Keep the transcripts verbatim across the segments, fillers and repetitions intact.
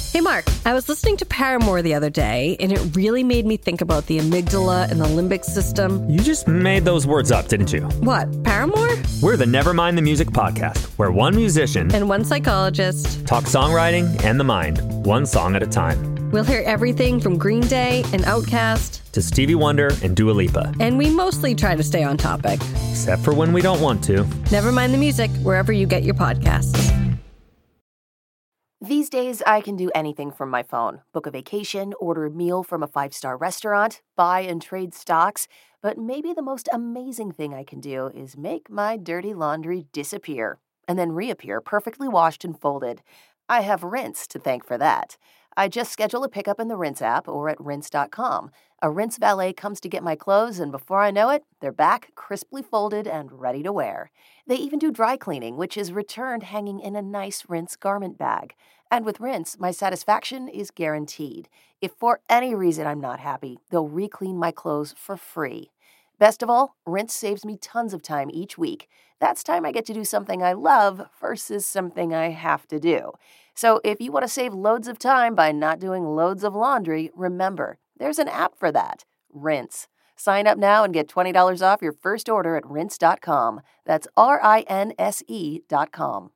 Hey, Mark, I was listening to Paramore the other day, and it really made me think about the amygdala and the limbic system. You just made those words up, didn't you? What, Paramore? We're the Nevermind the Music podcast, where one musician and one psychologist talk songwriting and the mind, one song at a time. We'll hear everything from Green Day and Outkast to Stevie Wonder and Dua Lipa. And we mostly try to stay on topic. Except for when we don't want to. Nevermind the Music, wherever you get your podcasts. These days, I can do anything from my phone. Book a vacation, order a meal from a five-star restaurant, buy and trade stocks. But maybe the most amazing thing I can do is make my dirty laundry disappear and then reappear perfectly washed and folded. I have Rinse to thank for that. I just schedule a pickup in the Rinse app or at rinse dot com. A Rinse valet comes to get my clothes, and before I know it, they're back, crisply folded and ready to wear. They even do dry cleaning, which is returned hanging in a nice Rinse garment bag. And with Rinse, my satisfaction is guaranteed. If for any reason I'm not happy, they'll re-clean my clothes for free. Best of all, Rinse saves me tons of time each week. That's time I get to do something I love versus something I have to do. So if you want to save loads of time by not doing loads of laundry, remember, there's an app for that, Rinse. Sign up now and get twenty dollars off your first order at rinse dot com. That's R I N S E dot com.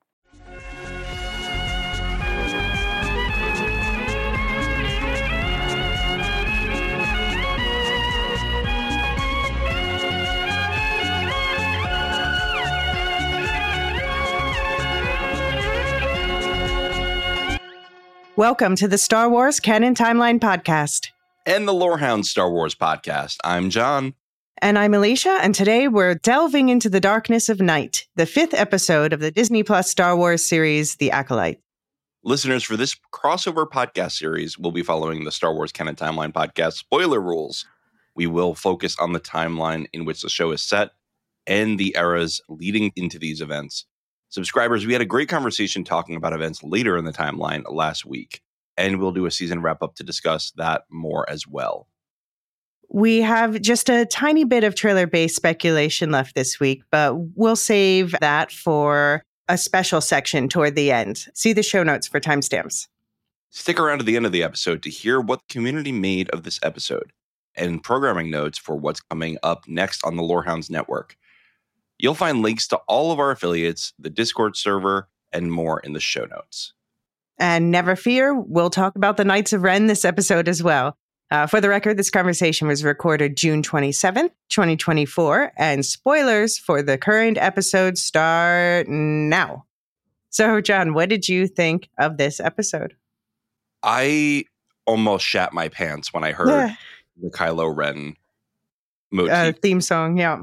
Welcome to the Star Wars Canon Timeline Podcast. And the Lorehound Star Wars Podcast. I'm John. And I'm Alicia, and today we're delving into the darkness of night, the fifth episode of the Disney Plus Star Wars series, The Acolyte. Listeners, for this crossover podcast series, we'll be following the Star Wars Canon Timeline Podcast spoiler rules. We will focus on the timeline in which the show is set and the eras leading into these events. Subscribers, we had a great conversation talking about events later in the timeline last week, and we'll do a season wrap-up to discuss that more as well. We have just a tiny bit of trailer-based speculation left this week, but we'll save that for a special section toward the end. See the show notes for timestamps. Stick around to the end of the episode to hear what the community made of this episode and programming notes for what's coming up next on the Lorehounds Network. You'll find links to all of our affiliates, the Discord server, and more in the show notes. And never fear, we'll talk about the Knights of Ren this episode as well. Uh, for the record, this conversation was recorded June twenty-seventh, twenty twenty-four, and spoilers for the current episode start now. So, John, what did you think of this episode? I almost shat my pants when I heard the Kylo Ren motif. Uh, theme song, yeah.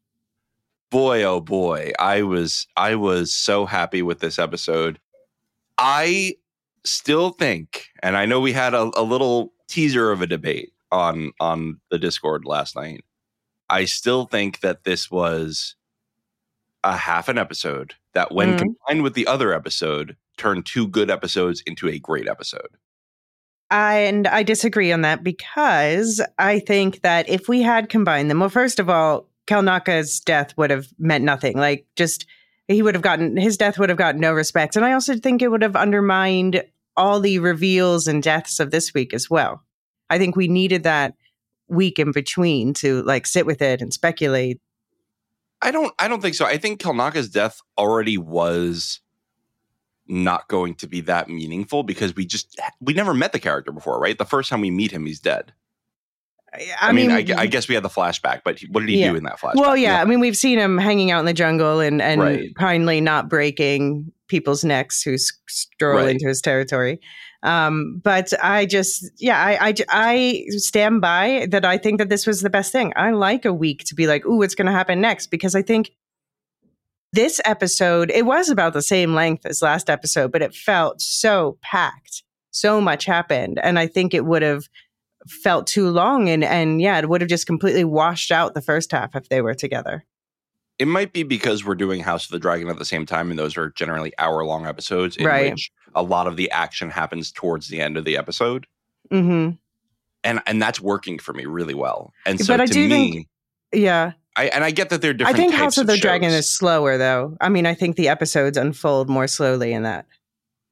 Boy, oh boy, I was I was so happy with this episode. I still think, and I know we had a, a little teaser of a debate on on the Discord last night. I still think that this was a half an episode that, when mm. combined with the other episode, turned two good episodes into a great episode. I, and I disagree on that, because I think that if we had combined them, well, first of all, Kelnaka's death would have meant nothing. Like, just, he would have gotten, his death would have gotten no respect. And I also think it would have undermined all the reveals and deaths of this week as well. I think we needed that week in between to, like, sit with it and speculate. I don't, I don't think so. I think Kelnaka's death already was not going to be that meaningful, because we just, we never met the character before, right? The first time we meet him, he's dead. I, I mean, mean I, I guess we had the flashback, but what did he yeah. do in that flashback? Well, yeah, yeah, I mean, we've seen him hanging out in the jungle and, and right. kindly not breaking people's necks who stroll right. into his territory. Um, but I just, yeah, I, I, I stand by that. I think that this was the best thing. I like a week to be like, ooh, what's going to happen next? Because I think this episode, it was about the same length as last episode, but it felt so packed. So much happened. And I think it would have felt too long, and and yeah, it would have just completely washed out the first half if they were together. It might be because we're doing House of the Dragon at the same time, and those are generally hour-long episodes in right. which a lot of the action happens towards the end of the episode. Mm-hmm. And and that's working for me really well. And so but I to do me, think, yeah, I and I get that they're different. I think types House of, of the shows. Dragon is slower, though. I mean, I think the episodes unfold more slowly in that.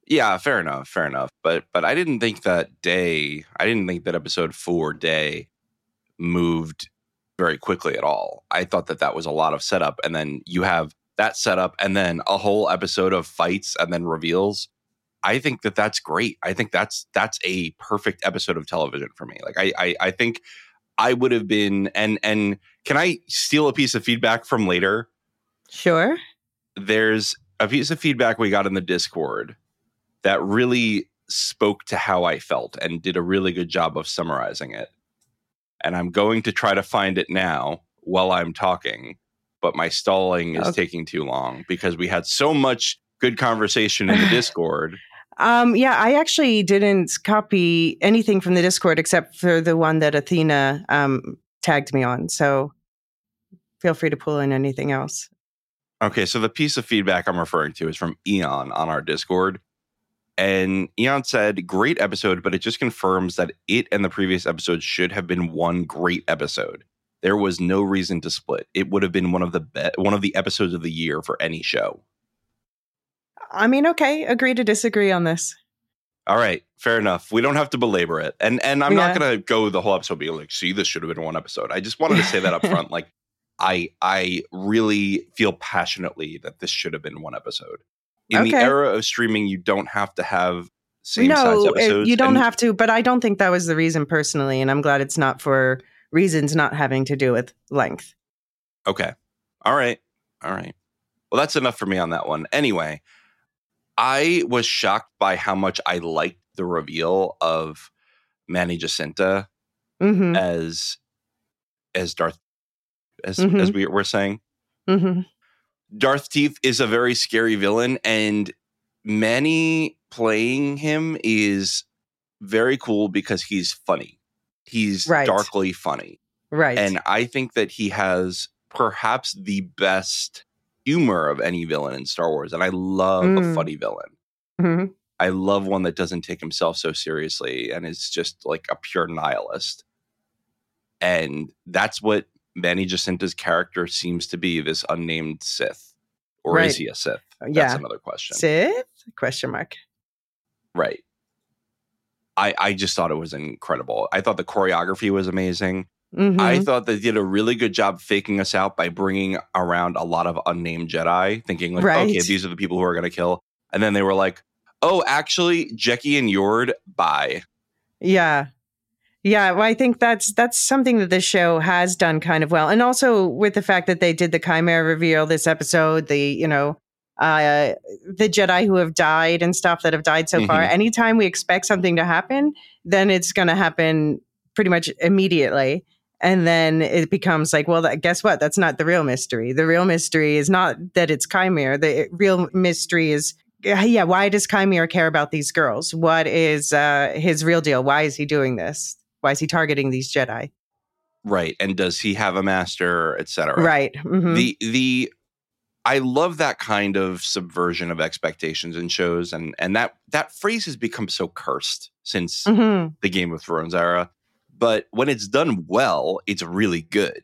Yeah, fair enough, fair enough. But but I didn't think that day, I didn't think that episode four day moved very quickly at all. I thought that that was a lot of setup, and then you have that setup, and then a whole episode of fights, and then reveals. I think that that's great. I think that's that's a perfect episode of television for me. Like I I, I think I would have been, and and can I steal a piece of feedback from later? Sure. There's a piece of feedback we got in the Discord that really spoke to how I felt and did a really good job of summarizing it. And I'm going to try to find it now while I'm talking, but my stalling is Okay. taking too long because we had so much good conversation in the Discord. Um, yeah, I actually didn't copy anything from the Discord except for the one that Athena um, tagged me on. So feel free to pull in anything else. Okay, so the piece of feedback I'm referring to is from Eon on our Discord. And Eon said, great episode, but it just confirms that it and the previous episode should have been one great episode. There was no reason to split. It would have been one of the be- one of the episodes of the year for any show. I mean, okay, agree to disagree on this. All right, fair enough. We don't have to belabor it. And and I'm Yeah. not going to go the whole episode being like, see, this should have been one episode. I just wanted to say that up front. Like, I I really feel passionately that this should have been one episode. In the Okay. era of streaming, you don't have to have same size No, it- episodes. you don't and- have to, but I don't think that was the reason personally. And I'm glad it's not for reasons not having to do with length. Okay. All right. All right. Well, that's enough for me on that one. Anyway, I was shocked by how much I liked the reveal of Manny Jacinta Mm-hmm. as as Darth as Mhm. as we were saying. Mm-hmm. Darth Teeth is a very scary villain, and Manny playing him is very cool because he's funny. He's Right. darkly funny. Right. And I think that he has perhaps the best humor of any villain in Star Wars. And I love a Mm. funny villain. Mhm. I love one that doesn't take himself so seriously and is just like a pure nihilist. And that's what Manny Jacinta's character seems to be, this unnamed Sith. Or is Right. he a Sith? That's Yeah. another question. Sith? Question mark. Right. I, I just thought it was incredible. I thought the choreography was amazing. Mhm. I thought they did a really good job faking us out by bringing around a lot of unnamed Jedi, thinking like, Right. okay, these are the people who are going to kill. And then they were like, oh, actually, Jecki and Yord, bye. Yeah. Yeah, well, I think that's that's something that this show has done kind of well. And also with the fact that they did the Chimera reveal this episode, the, you know, uh the Jedi who have died and stuff that have died so far. Mhm. Anytime we expect something to happen, then it's going to happen pretty much immediately. And then it becomes like, well, that, guess what? That's not the real mystery. The real mystery is not that it's Chimera. The real mystery is, yeah, why does Chimera care about these girls? What is uh, his real deal? Why is he doing this? Why is he targeting these Jedi? Right. And does he have a master, et cetera? Right. Mhm. The the I love that kind of subversion of expectations in shows, and and that that phrase has become so cursed since Mhm. the Game of Thrones era. But when it's done well, it's really good.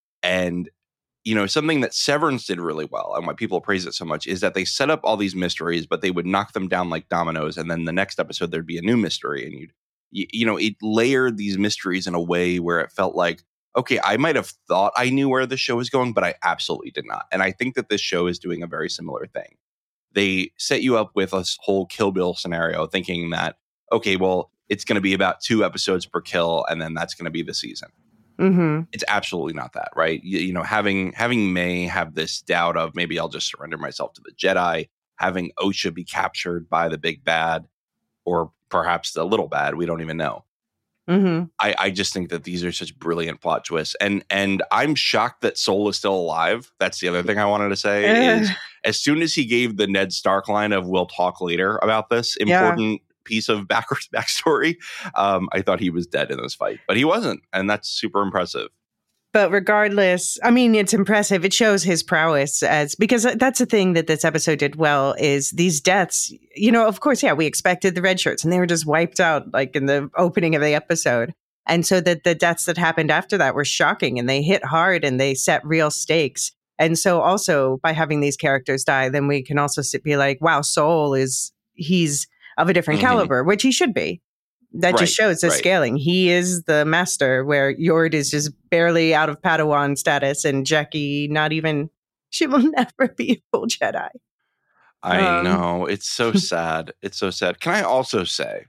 And you know, something that Severance did really well, and why people praise it so much, is that they set up all these mysteries, but they would knock them down like dominoes, and then the next episode there'd be a new mystery, and you'd you, you know, it layered these mysteries in a way where it felt like, okay, I might have thought I knew where the show was going, but I absolutely did not. And I think that this show is doing a very similar thing. They set you up with a whole Kill Bill scenario, thinking that, okay, well, it's going to be about two episodes per kill, and then that's going to be the season. Mhm. It's absolutely not that, right? You, you know, having having May have this doubt of maybe I'll just surrender myself to the Jedi, having Osha be captured by the big bad, or perhaps the little bad, we don't even know. Mhm. I, I just think that these are such brilliant plot twists, and and I'm shocked that Soul is still alive. That's the other thing I wanted to say. Is as soon as he gave the Ned Stark line of "We'll talk later about this" Yeah. important piece of back backstory, um, I thought he was dead in this fight, but he wasn't, and that's super impressive. But regardless, I mean, it's impressive. It shows his prowess as, because that's the thing that this episode did well, is these deaths, you know, of course, yeah, we expected the red shirts and they were just wiped out like in the opening of the episode. And so that the deaths that happened after that were shocking and they hit hard and they set real stakes. And so also by having these characters die, then we can also sit, be like, wow, Soul is, he's of a different Mhm. caliber, which he should be. That Right, just shows the right. scaling. He is the master, where Yord is just barely out of Padawan status, and Jackie not even. She will never be a full Jedi. I Um, know. It's so sad. It's so sad. Can I also say,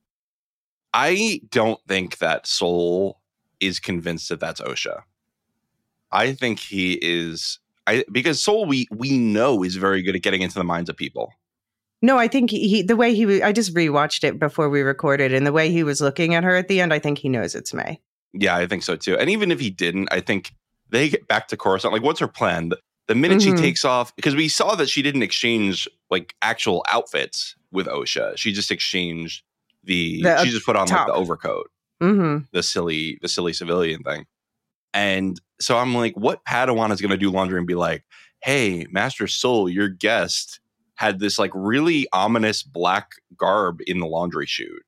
I don't think that Soul is convinced that that's Osha. I think he is. I because Soul we we know is very good at getting into the minds of people. No, I think he, he the way he wa- I just rewatched it before we recorded, and the way he was looking at her at the end, I think he knows it's May. Yeah, I think so too. And even if he didn't, I think they get back to Coruscant. Like, what's her plan? The, the minute Mhm. she takes off, because we saw that she didn't exchange like actual outfits with Osha. She just exchanged the. The, uh, she just put on top. like the overcoat, Mm-hmm. the silly, the silly civilian thing. And so I'm like, what Padawan is going to do laundry and be like, "Hey, Master Soul, your guest had this like really ominous black garb in the laundry chute.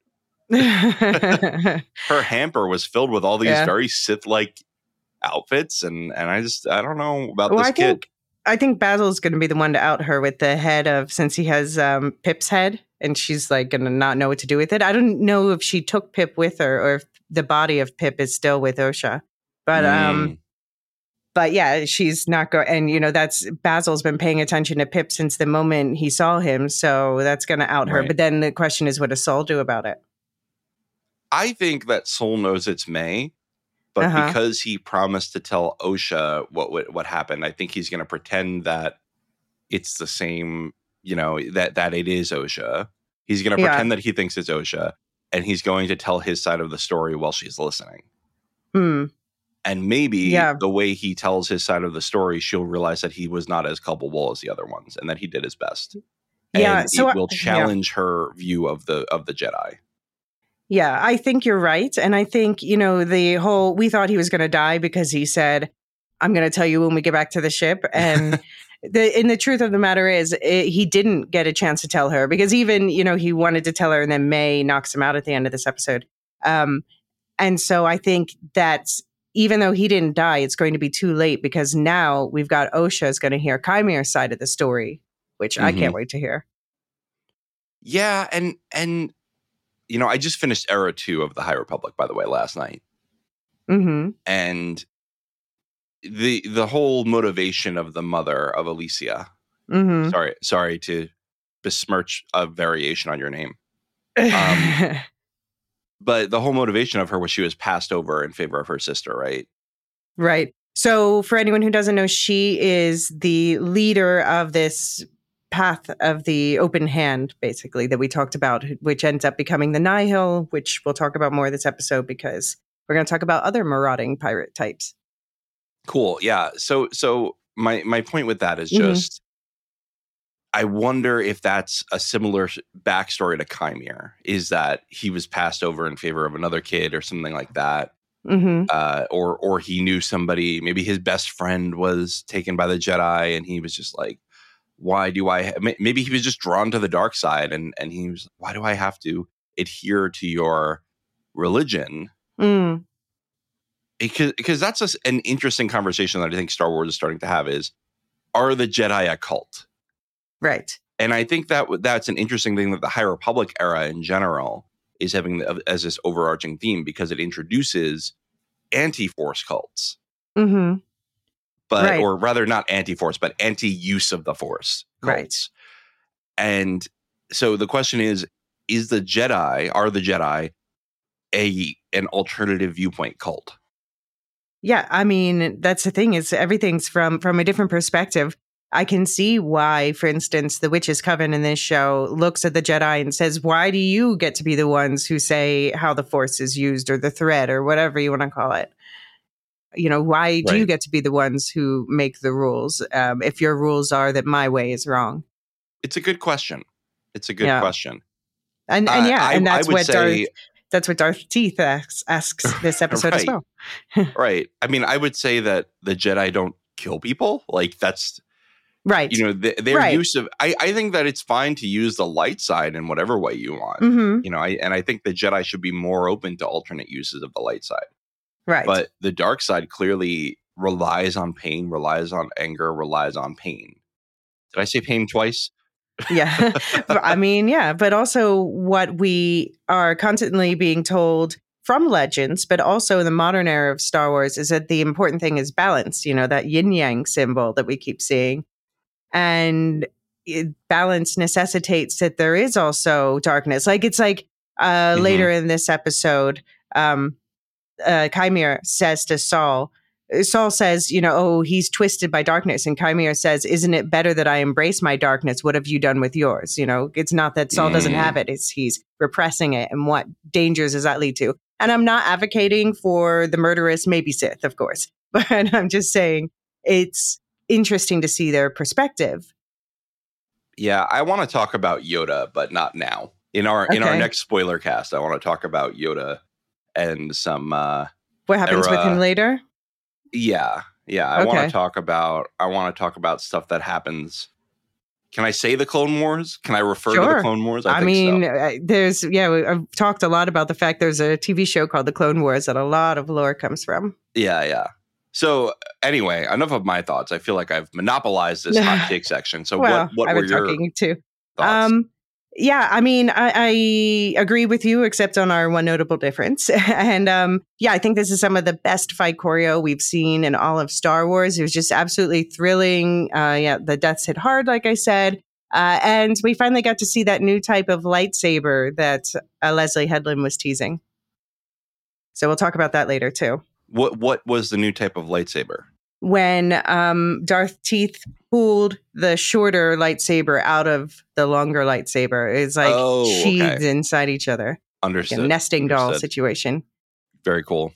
Her hamper was filled with all these Yeah. very Sith-like outfits, and and I just I don't know about Well, this I kid. think I think Basil's going to be the one to out her with the head of, since he has um, Pip's head, and she's like going to not know what to do with it. I don't know if she took Pip with her or if the body of Pip is still with Osha, but um, Mm, but yeah, she's not going. And you know, that's Basil's been paying attention to Pip since the moment he saw him, so that's going to out her. Right. But then the question is, what does Saul do about it? I think that Soul knows it's May, but Uh-huh. because he promised to tell Osha what what, what happened, I think he's going to pretend that it's the same. You know, that that it is Osha. He's going to Yeah. pretend that he thinks it's Osha, and he's going to tell his side of the story while she's listening. Hmm. And maybe Yeah. the way he tells his side of the story, she'll realize that he was not as culpable as the other ones, and that he did his best. Yeah, And so it I- will yeah. challenge her view of the of the Jedi. Yeah, I think you're right. And I think, you know, the whole, we thought he was going to die because he said, I'm going to tell you when we get back to the ship. And the, and the truth of the matter is, it, he didn't get a chance to tell her, because even, you know, he wanted to tell her, and then May knocks him out at the end of this episode. Um, and so I think that even though he didn't die, it's going to be too late, because now we've got Osha is going to hear Kymir's side of the story, which I can't wait to hear. Yeah, and and you know, I just finished Era Two of the High Republic, by the way, last night, Mm-hmm. and the the whole motivation of the mother of Alicia. Mm-hmm. Sorry, sorry to besmirch a variation on your name, Um, but the whole motivation of her was she was passed over in favor of her sister, right? Right. So for anyone who doesn't know, she is the leader of this path of the open hand, basically, that we talked about, which ends up becoming the Nihil, which we'll talk about more this episode, because we're going to talk about other marauding pirate types. Cool. Yeah. So so my my point with that is Mhm. just I wonder if that's a similar backstory to Kymir, is that he was passed over in favor of another kid or something like that. Mm-hmm. Uh, or or he knew somebody, maybe his best friend was taken by the Jedi and he was just like, why do I, ha-? maybe he was just drawn to the dark side and, and he was, why do I have to adhere to your religion? Mm. Because, because that's a, an interesting conversation that I think Star Wars is starting to have is, are the Jedi a cult? Right. And I think that w- that's an interesting thing that the High Republic era in general is having the, as this overarching theme, because it introduces anti-force cults. Mm-hmm. But Right. or rather not anti-force, but anti-use of the force Right. cults. And so the question is, is the Jedi, are the Jedi a an alternative viewpoint cult? Yeah, I mean, that's the thing, is everything's from from a different perspective. I can see why, for instance, the Witch's Coven in this show looks at the Jedi and says, why do you get to be the ones who say how the Force is used, or the thread, or whatever you want to call it? You know, why do you Right. get to be the ones who make the rules um, if your rules are that my way is wrong? It's a good question. It's a good Yeah. question. And and Uh, yeah, I- and I that's would what say- Darth that's what Darth Teeth asks, asks this episode as Right. well. Right. I mean, I would say that the Jedi don't kill people. Like that's, Right. you know, th- their Right. use of, I, I think that it's fine to use the light side in whatever way you want. Mm-hmm. You know, I, and I think the Jedi should be more open to alternate uses of the light side. Right. But the dark side clearly relies on pain, relies on anger, relies on pain. Did I say pain twice? Yeah. I mean, yeah, but also what we are constantly being told from Legends, but also in the modern era of Star Wars, is that the important thing is balance, you know, that yin yang symbol that we keep seeing. And it, balance necessitates that there is also darkness. Like it's like uh, Mhm. later in this episode, um, uh, Chimera says to Saul, Saul says, you know, oh, he's twisted by darkness. And Chimera says, isn't it better that I embrace my darkness? What have you done with yours? You know, it's not that Saul doesn't Mm. have it. It's he's repressing it. And what dangers does that lead to? And I'm not advocating for the murderous, maybe Sith, of course. But I'm just saying it's interesting to see their perspective. Yeah, I want to talk about Yoda, but not now. In our in our Okay. next spoiler cast, I want to talk about Yoda and some uh What happens with Era- him later? yeah, yeah. I want Okay. to talk about I want to talk about stuff that happens. Can I say the Clone Wars? Can I refer to Sure. the Clone Wars? I, think mean, so. uh, there's, yeah, we- I've talked a lot about the fact there's a T V show called The Clone Wars that a lot of lore comes from. Yeah, yeah. So anyway, enough of my thoughts. I feel like I've monopolized this hot take section. So well, what what I've were been your talking too. thoughts? Um, yeah, I mean, I, I agree with you, except on our one notable difference. and um, yeah, I think this is some of the best fight choreo we've seen in all of Star Wars. It was just absolutely thrilling. Uh, yeah, the deaths hit hard, like I said. Uh, and we finally got to see that new type of lightsaber that uh, Leslie Headland was teasing. So we'll talk about that later, too. What what was the new type of lightsaber? When um, Darth Teeth pulled the shorter lightsaber out of the longer lightsaber. It's like Oh, sheathed okay. inside each other. Like Understood. a nesting doll Understood. situation. Very cool.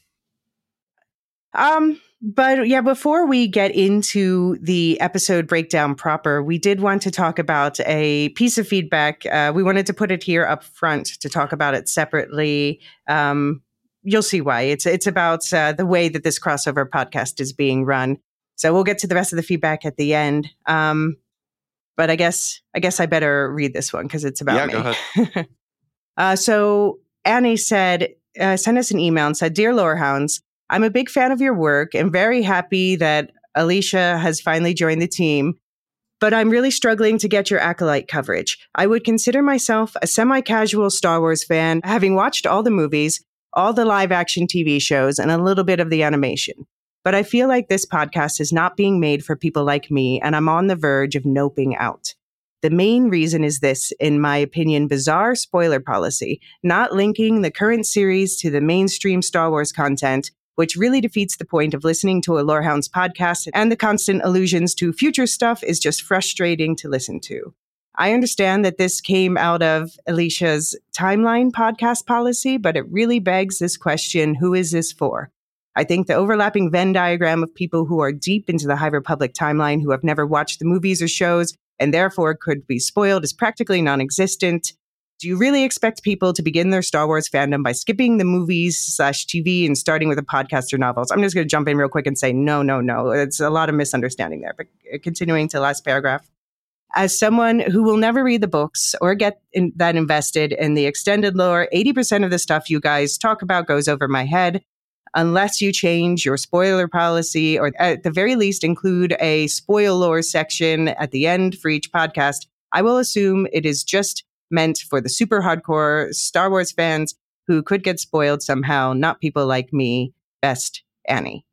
Um, but yeah, before we get into the episode breakdown proper, we did want to talk about a piece of feedback. Uh, we wanted to put it here up front to talk about it separately. Um, you'll see why. It's it's about uh, the way that this crossover podcast is being run. So we'll get to the rest of the feedback at the end. Um, but I guess I guess I better read this one because it's about Yeah, me. go ahead. uh, so Annie said, uh, sent us an email and said, "Dear Lorehounds, I'm a big fan of your work and very happy that Alicia has finally joined the team, but I'm really struggling to get your Acolyte coverage. I would consider myself a semi-casual Star Wars fan, having watched all the movies, all the live-action T V shows, and a little bit of the animation. But I feel like this podcast is not being made for people like me, and I'm on the verge of noping out. The main reason is this, in my opinion, bizarre spoiler policy, not linking the current series to the mainstream Star Wars content, which really defeats the point of listening to a Lorehounds podcast, and the constant allusions to future stuff is just frustrating to listen to. I understand that this came out of Alicia's timeline podcast policy, but it really begs this question, who is this for? I think the overlapping Venn diagram of people who are deep into the High Republic timeline who have never watched the movies or shows and therefore could be spoiled is practically non-existent. Do you really expect people to begin their Star Wars fandom by skipping the movies slash T V and starting with a podcast or novels? I'm just going to jump in real quick and say, no, no, no. It's a lot of misunderstanding there. But continuing to the last paragraph. As someone who will never read the books or get in, that invested in the extended lore, eighty percent of the stuff you guys talk about goes over my head. Unless you change your spoiler policy or at the very least include a spoil lore section at the end for each podcast, I will assume it is just meant for the super hardcore Star Wars fans who could get spoiled somehow, not people like me. Best, Annie.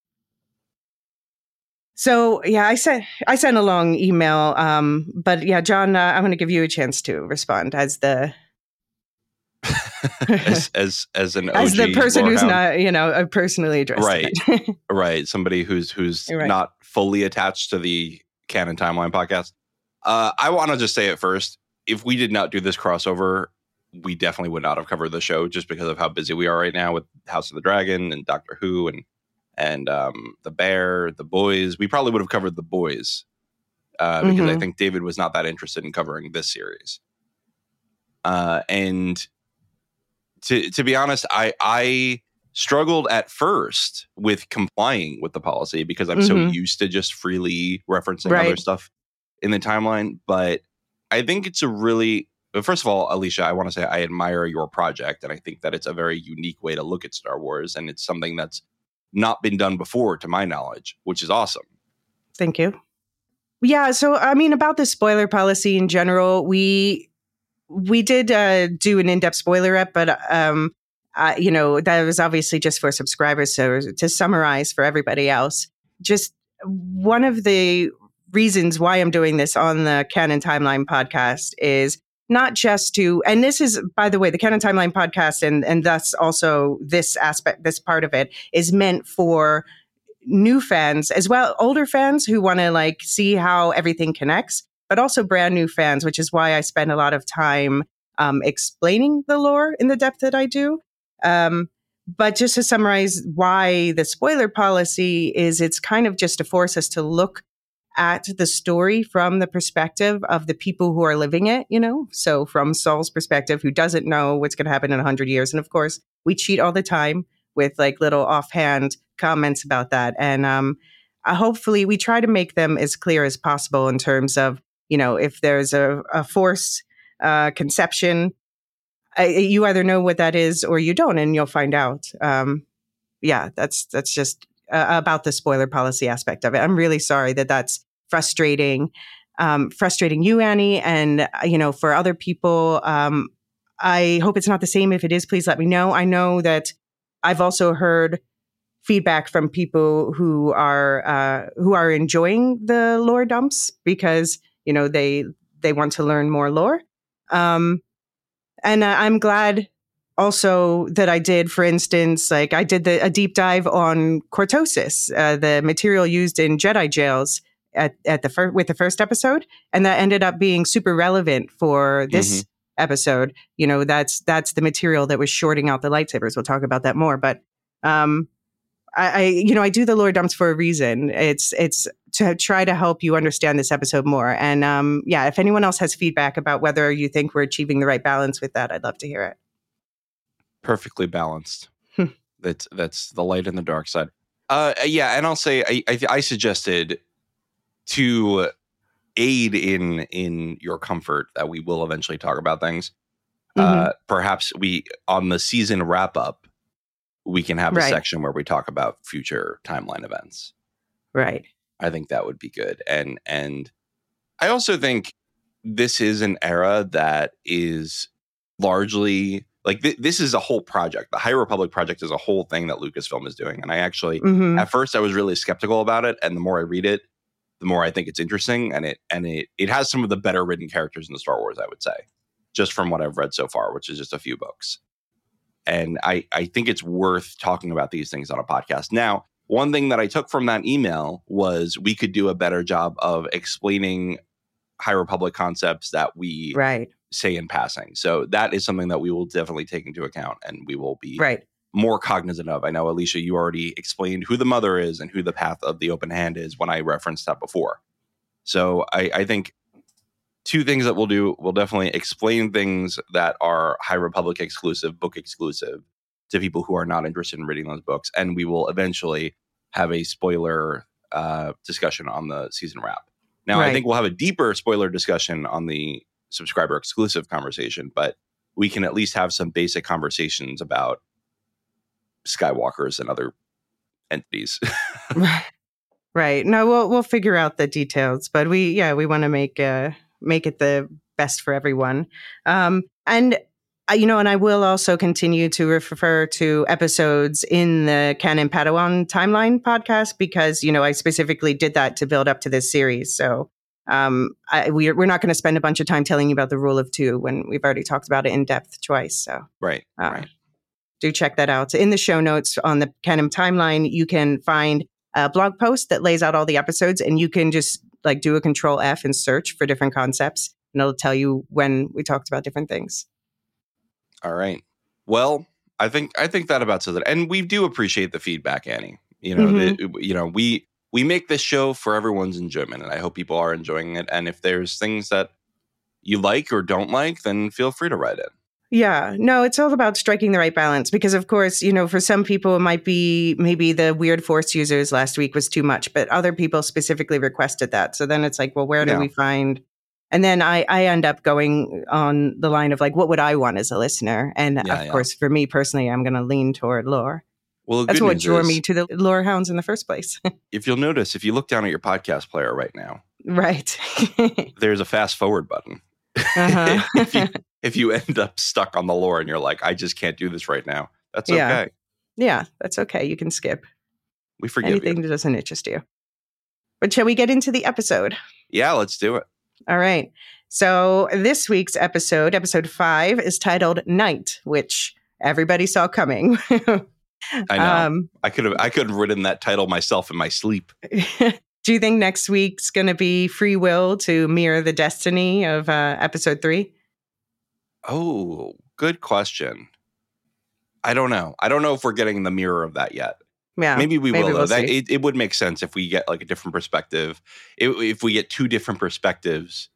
So yeah, I sent I sent a long email, um, but yeah, John, uh, I'm going to give you a chance to respond as the as as as an as O G the person who's Lorehound. not, you know, uh, personally addressed. Right. it. Right. Somebody who's who's Right. not fully attached to the Canon Timeline podcast. Uh, I want to just say it first. If we did not do this crossover, we definitely would not have covered the show just because of how busy we are right now with House of the Dragon and Doctor Who and and um, The Bear, The Boys. We probably would have covered The Boys uh, because I Mhm. think David was not that interested in covering this series. Uh, and to to be honest, I I struggled at first with complying with the policy because I'm so Mhm. used to just freely referencing Right. other stuff in the timeline. But I think it's a really, but first of all, Alicia, I want to say I admire your project, and I think that it's a very unique way to look at Star Wars, and it's something that's not been done before, to my knowledge, which is awesome. Thank you. Yeah. So, I mean, about the spoiler policy in general, we we did uh, do an in-depth spoiler ep, but um, uh, you know, that was obviously just for subscribers. So, to summarize for everybody else, just one of the reasons why I'm doing this on the Canon Timeline podcast is not just to, and this is, by the way, the Canon Timeline podcast, and and thus also this aspect, this part of it is meant for new fans as well, older fans who want to like see how everything connects, but also brand new fans, which is why I spend a lot of time um, explaining the lore in the depth that I do. Um, but just to summarize why the spoiler policy is, it's kind of just to force us to look at the story from the perspective of the people who are living it, you know? So from Saul's perspective, who doesn't know what's going to happen in a hundred years. And of course, we cheat all the time with like little offhand comments about that. And um, uh, hopefully we try to make them as clear as possible in terms of, you know, if there's a, a force uh, conception, uh, you either know what that is or you don't, and you'll find out. Um, yeah, that's that's just uh, about the spoiler policy aspect of it. I'm really sorry that that's frustrating, um, frustrating you, Annie, and, uh, you know, for other people. Um, I hope it's not the same. If it is, please let me know. I know that I've also heard feedback from people who are uh, who are enjoying the lore dumps because, you know, they they want to learn more lore. Um, and uh, I'm glad also that I did, for instance, like I did the, a deep dive on cortosis, uh, the material used in Jedi jails at, at the fir- with the first episode. And that ended up being super relevant for this mm-hmm. episode. You know, that's that's the material that was shorting out the lightsabers. We'll talk about that more. But um, I, I, you know, I do the lore dumps for a reason. It's it's to try to help you understand this episode more. And um, yeah, if anyone else has feedback about whether you think we're achieving the right balance with that, I'd love to hear it. Perfectly balanced. that's that's the light and the dark side. Uh, yeah, and I'll say I, I, I suggested to aid in in your comfort that we will eventually talk about things. Mm-hmm. Uh, perhaps we on the season wrap up, we can have a right. section where we talk about future timeline events. Right. I think that would be good. And and I also think this is an era that is largely like th- this is a whole project. The High Republic project is a whole thing that Lucasfilm is doing. And I actually, mm-hmm. at first I was really skeptical about it. And the more I read it, the more I think it's interesting. And it and it it has some of the better written characters in the Star Wars, I would say, just from what I've read so far, which is just a few books. And I, I think it's worth talking about these things on a podcast. Now, one thing that I took from that email was we could do a better job of explaining High Republic concepts that we right. say in passing. So that is something that we will definitely take into account and we will be right. more cognizant of. I know, Alicia, you already explained who the mother is and who the path of the open hand is when I referenced that before. So I, I think two things that we'll do, we'll definitely explain things that are High Republic exclusive, book exclusive to people who are not interested in reading those books. And we will eventually have a spoiler uh, discussion on the season wrap. Now, right. I think we'll have a deeper spoiler discussion on the subscriber exclusive conversation, but we can at least have some basic conversations about Skywalkers and other entities. right. Right. No, we'll we'll figure out the details, but we yeah, we want to make uh make it the best for everyone. Um and uh, you know, and I will also continue to refer to episodes in the Canon Padawan Timeline podcast because, you know, I specifically did that to build up to this series. So um, I, we're, we're not going to spend a bunch of time telling you about the rule of two when we've already talked about it in depth twice. So right, uh, right. do check that out. In the show notes on the Canon Timeline, you can find a blog post that lays out all the episodes, and you can just like do a control F and search for different concepts, and it'll tell you when we talked about different things. All right. Well, I think I think that about says it. And we do appreciate the feedback, Annie. You know, mm-hmm. the, you know, we we make this show for everyone's enjoyment, and I hope people are enjoying it. And if there's things that you like or don't like, then feel free to write in. Yeah, no, it's all about striking the right balance because, of course, you know, for some people, it might be maybe the weird Force users last week was too much, but other people specifically requested that. So then it's like, well, where do yeah. we find? And then I, I end up going on the line of like, what would I want as a listener? And yeah, of yeah. course, for me personally, I'm going to lean toward lore. Well, that's what drew me to the lore hounds in the first place. If you'll notice, if you look down at your podcast player right now, Right. There's a fast forward button. Uh-huh. if, you, if you end up stuck on the lore and you're like, I just can't do this right now, that's Yeah. okay. Yeah, that's okay. You can skip We forgive anything you. that doesn't interest you. But shall we get into the episode? Yeah, let's do it. All right. So this week's episode, episode five, is titled Night, which everybody saw coming. I know. Um, I could have I could have written that title myself in my sleep. do you think next week's going to be free will to mirror the destiny of uh, episode three? Oh, good question. I don't know. I don't know if we're getting the mirror of that yet. Yeah, maybe we maybe will. Though. we'll That see. it, it would make sense if we get like a different perspective. If, if we get two different perspectives,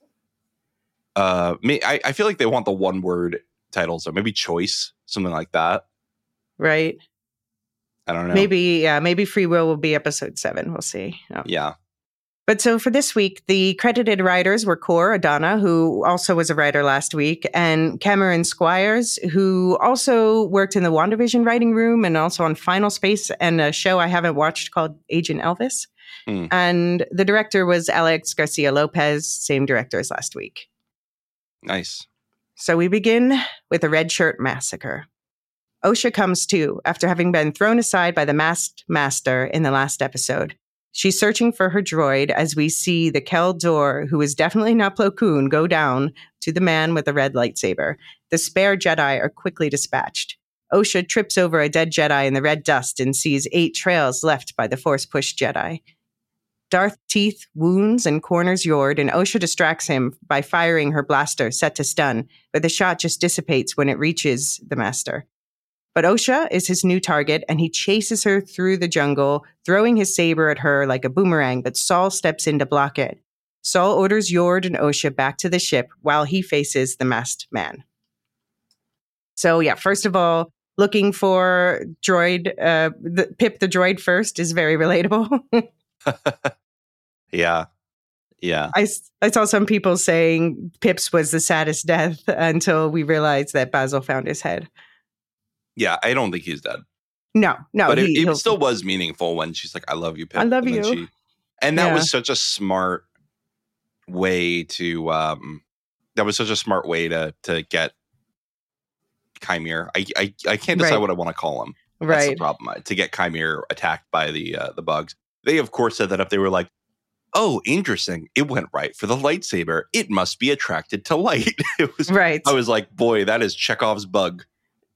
uh, may, I I feel like they want the one word titles, so maybe choice, something like that. Right. I don't know. Maybe, yeah, maybe free will will be episode seven. We'll see. Oh. Yeah. But so for this week, the credited writers were Cor Adana, who also was a writer last week, and Cameron Squires, who also worked in the WandaVision writing room and also on Final Space and a show I haven't watched called Agent Elvis. Hmm. And the director was Alex Garcia Lopez, same director as last week. Nice. So we begin with a red shirt massacre. Osha comes to after having been thrown aside by the masked master in the last episode. She's searching for her droid as we see the Kel Dor, who is definitely not Plo Koon, go down to the man with the red lightsaber. The spare Jedi are quickly dispatched. Osha trips over a dead Jedi in the red dust and sees eight trails left by the Force-pushed Jedi. Darth Teeth wounds and corners Yord, and Osha distracts him by firing her blaster set to stun, but the shot just dissipates when it reaches the master. But Osha is his new target, and he chases her through the jungle, throwing his saber at her like a boomerang, but Saul steps in to block it. Saul orders Yord and Osha back to the ship while he faces the masked man. So yeah, first of all, looking for droid, uh, the, Pip the droid first is very relatable. Yeah. Yeah. I, I saw some people saying Pip's was the saddest death until we realized that Basil found his head. Yeah. I don't think he's dead. No, no. but it, he, it still was meaningful when she's like, I love you, Pip. I love and then you. She, and that Yeah. was such a smart way to, um, that was such a smart way to to get Chimere. I, I, I can't decide Right. what I want to call him. That's the right. problem. uh, To get Chimere attacked by the uh, the bugs. They, of course, set that up. They were like, oh, interesting. It went right for the lightsaber. It must be attracted to light. It was. Right. I was like, boy, that is Chekhov's bug.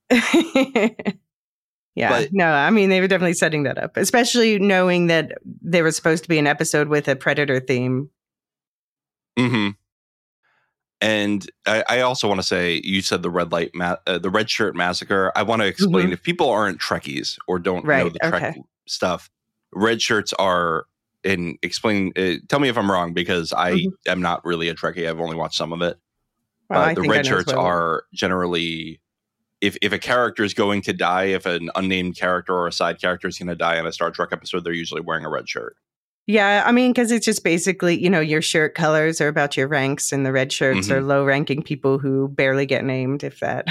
Yeah, But- no, I mean, they were definitely setting that up, especially knowing that there was supposed to be an episode with a Predator theme. Mm-hmm. And I, I also want to say, you said the red light, ma- uh, the red shirt massacre. I want to explain, if people aren't Trekkies or don't know Right, the Trek okay. stuff, red shirts are, and explain, uh, tell me if I'm wrong, because I Mhm. am not really a Trekkie. I've only watched some of it. Well, uh, I the think I red know as shirts well. are generally, if, if a character is going to die, if an unnamed character or a side character is going to die in a Star Trek episode, they're usually wearing a red shirt. Yeah, I mean, because it's just basically, you know, your shirt colors are about your ranks, and the red shirts Mhm. are low-ranking people who barely get named, if that.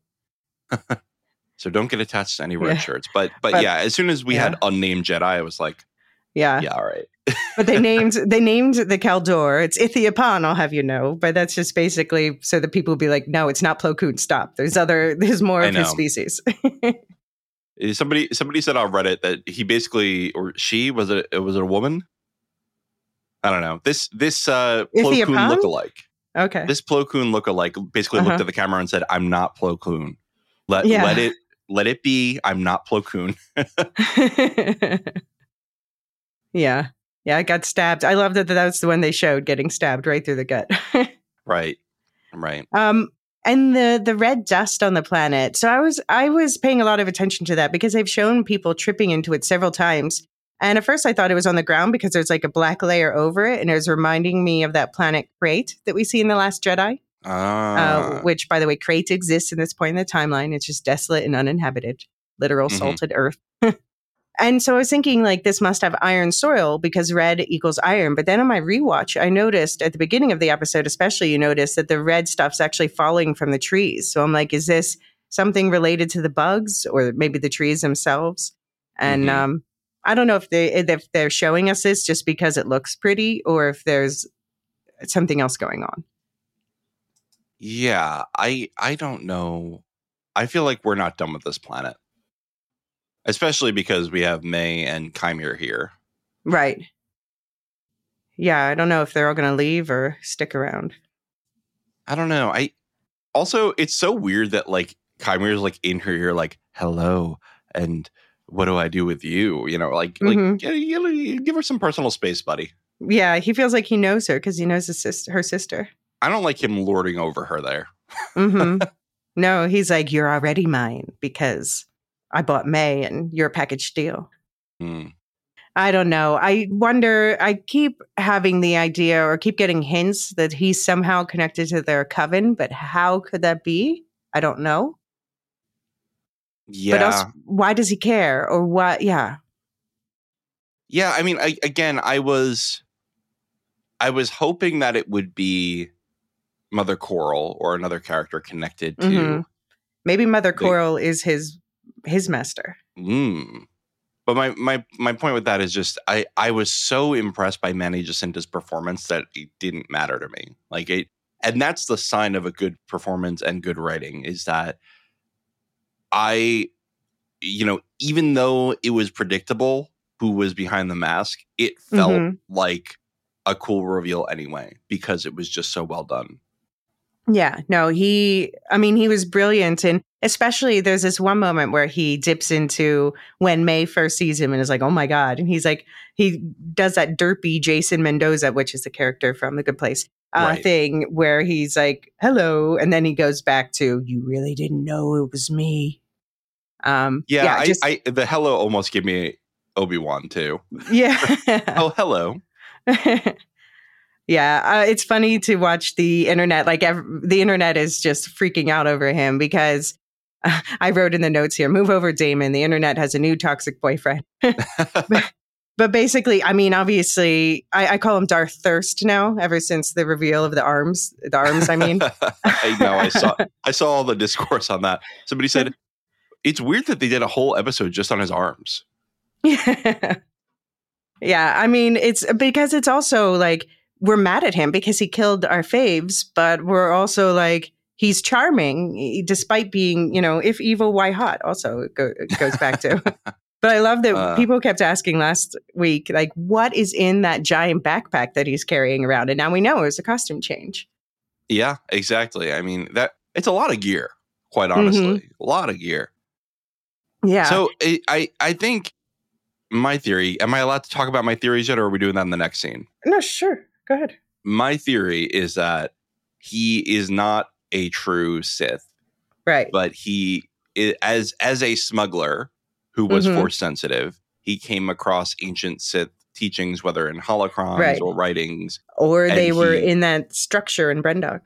So don't get attached to any red Yeah. shirts. But, but But- yeah, as soon as we yeah. had unnamed Jedi, I was like, yeah. yeah, all right. But they named they named the Caldor. It's Ithiopan, I'll have you know. But that's just basically so that people will be like, no, it's not Plo Koon. Stop. There's other. There's more I of his know. species. Uh, Somebody somebody said on Reddit that he basically, or she, was it was it a woman? I don't know. This this uh Plo Koon Ithiopan? lookalike. Okay. This Plo Koon lookalike basically Uh-huh. looked at the camera and said, I'm not Plo Koon. Let Yeah. let it let it be. I'm not Plo Koon. yeah. Yeah, I got stabbed. I love that that was the one they showed getting stabbed right through the gut. Right. Right. um and the the red dust on the planet. So I was I was paying a lot of attention to that because they've shown people tripping into it several times. And at first I thought it was on the ground because there's like a black layer over it, and it was reminding me of that planet Crate that we see in The Last Jedi. Ah. uh, which, by the way, Crate exists in this point in the timeline. It's just desolate and uninhabited, literal Mhm. salted earth. And so I was thinking, like, this must have iron soil because red equals iron. But then on my rewatch, I noticed at the beginning of the episode, especially, you notice that the red stuff's actually falling from the trees. So I'm like, is this something related to the bugs or maybe the trees themselves? And Mhm. um, I don't know if they if they're showing us this just because it looks pretty or if there's something else going on. Yeah, I I don't know. I feel like we're not done with this planet. Especially because we have May and Chimera here. Right. Yeah, I don't know if they're all going to leave or stick around. I don't know. I also, it's so weird that like Chimera's like in her ear, like, hello, and what do I do with you? You know, like, Mhm. like you know, give her some personal space, buddy. Yeah, he feels like he knows her because he knows his sister, her sister. I don't like him lording over her there. hmm No, he's like, you're already mine because I bought May and you're a package deal. Hmm. I don't know. I wonder, I keep having the idea or keep getting hints that he's somehow connected to their coven, but how could that be? I don't know. Yeah. But also, why does he care or what? Yeah. Yeah, I mean, I, again, I was, I was hoping that it would be Mother Coral or another character connected to. Mhm. Maybe Mother the- Coral is his his master. Mm. But my, my my point with that is just I, I was so impressed by Manny Jacinta's performance that it didn't matter to me. Like it, and that's the sign of a good performance and good writing is that I, you know, even though it was predictable who was behind the mask, it felt Mhm. like a cool reveal anyway because it was just so well done. Yeah, no, he, I mean, he was brilliant. And especially there's this one moment where he dips into when May first sees him and is like, oh my God. And he's like, he does that derpy Jason Mendoza, which is the character from The Good Place uh, Right. thing where he's like, hello. And then he goes back to, you really didn't know it was me. Um, Yeah, yeah, I, just, I the hello almost gave me Obi-Wan too. yeah. Oh, hello. Yeah, uh, it's funny to watch the internet. Like ev- the internet is just freaking out over him because uh, I wrote in the notes here, move over, Damon. The internet has a new toxic boyfriend. But basically, I mean, obviously, I, I call him Darth Thirst now ever since the reveal of the arms. The arms, I mean. I know. I saw. I saw all the discourse on that. Somebody said it's weird that they did a whole episode just on his arms. Yeah. Yeah, I mean, it's because it's also like we're mad at him because he killed our faves, but we're also like he's charming despite being, you know, if evil, why hot? Also, it, go, it goes back to. But I love that Uh. people kept asking last week, like, what is in that giant backpack that he's carrying around? And now we know it was a costume change. Yeah, exactly. I mean that it's a lot of gear. Quite honestly, a lot of gear. Yeah. So I, I, I think my theory. Am I allowed to talk about my theories yet, or are we doing that in the next scene? no, sure. Go ahead. My theory is that he is not a true Sith, Right. but he i- as as a smuggler who was Mhm. force sensitive, he came across ancient Sith teachings, whether in holocrons Right. or writings. Or and they were he- in that structure in Brendock.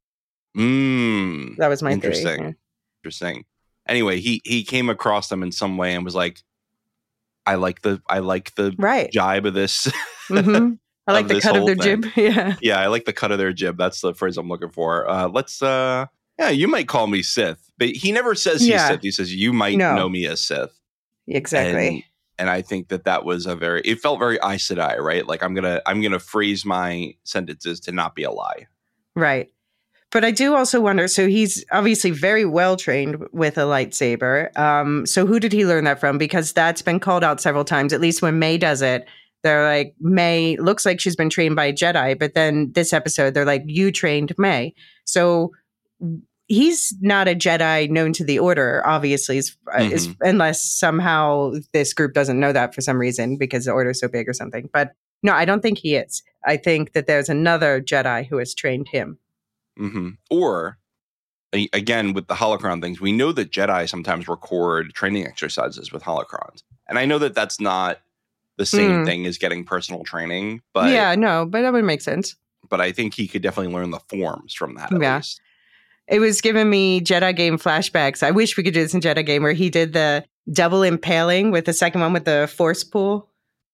Mm, That was my interesting. theory. Yeah. Interesting. Anyway, he he came across them in some way and was like, I like the I like the Right. jibe of this. hmm I like of the this cut of whole their thing. jib. Yeah. Yeah, I like the cut of their jib. That's the phrase I'm looking for. Uh, let's uh yeah, you might call me Sith. But he never says he's Yeah. Sith. He says you might No. know me as Sith. Exactly. And, and I think that that was a very it felt very Aes Sedai, right? Like I'm going to I'm going to phrase my sentences to not be a lie. Right. But I do also wonder, so he's obviously very well trained with a lightsaber. Um, so who did he learn that from? Because that's been called out several times, at least when May does it. They're like, May looks like she's been trained by a Jedi, but then this episode, they're like, you trained May. So he's not a Jedi known to the Order, obviously, is, Mhm. is, unless somehow this group doesn't know that for some reason because the Order is so big or something. But no, I don't think he is. I think that there's another Jedi who has trained him. hmm Or a- again with the holocron things, we know that Jedi sometimes record training exercises with holocrons, and I know that that's not the same Hmm. thing as getting personal training, but yeah, no, but that would make sense. but I think he could definitely learn the forms from that. At Yeah. least. It was giving me Jedi game flashbacks. I wish we could do this in Jedi game where he did the double impaling with the second one with the force pool.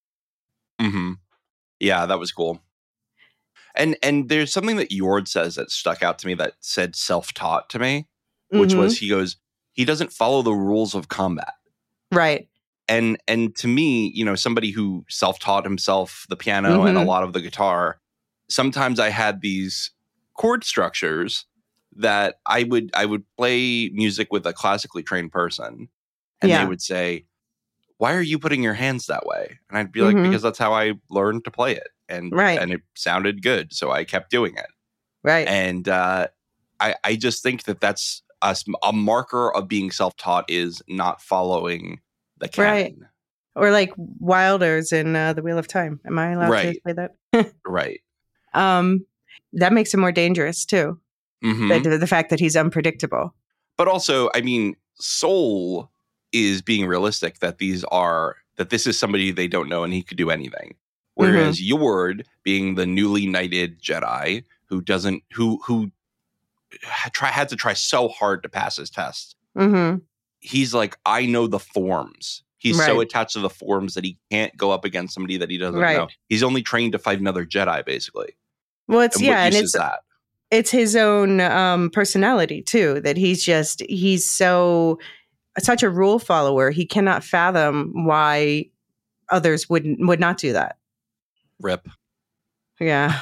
hmm Yeah, that was cool. And and there's something that Yord says that stuck out to me that said self-taught to me, which Mhm. was he goes, he doesn't follow the rules of combat. Right. And and to me, you know, somebody who self-taught himself the piano Mhm. and a lot of the guitar, sometimes I had these chord structures that I would I would play music with a classically trained person, and Yeah. they would say, "Why are you putting your hands that way?" And I'd be like, Mhm. "Because that's how I learned to play it, and Right. and it sounded good, so I kept doing it." Right. And uh, I I just think that that's a, s- a marker of being self-taught is not following the Right. canon. Or like Wilder's in uh, The Wheel of Time. Am I allowed to Right. say that? Right. Um, that makes him more dangerous too. hmm The, the fact that he's unpredictable. But also, I mean, Soul is being realistic that these are that this is somebody they don't know and he could do anything. Whereas Yord, being the newly knighted Jedi who doesn't who who had, try, had to try so hard to pass his test, Mm-hmm. he's like, I know the forms. He's so Right. attached to the forms that he can't go up against somebody that he doesn't Right. know. He's only trained to fight another Jedi, basically. Well, it's And yeah, what and use it's is that? it's his own um, personality too. That he's just he's so such a rule follower. He cannot fathom why others wouldn't would not do that. Rip. Yeah.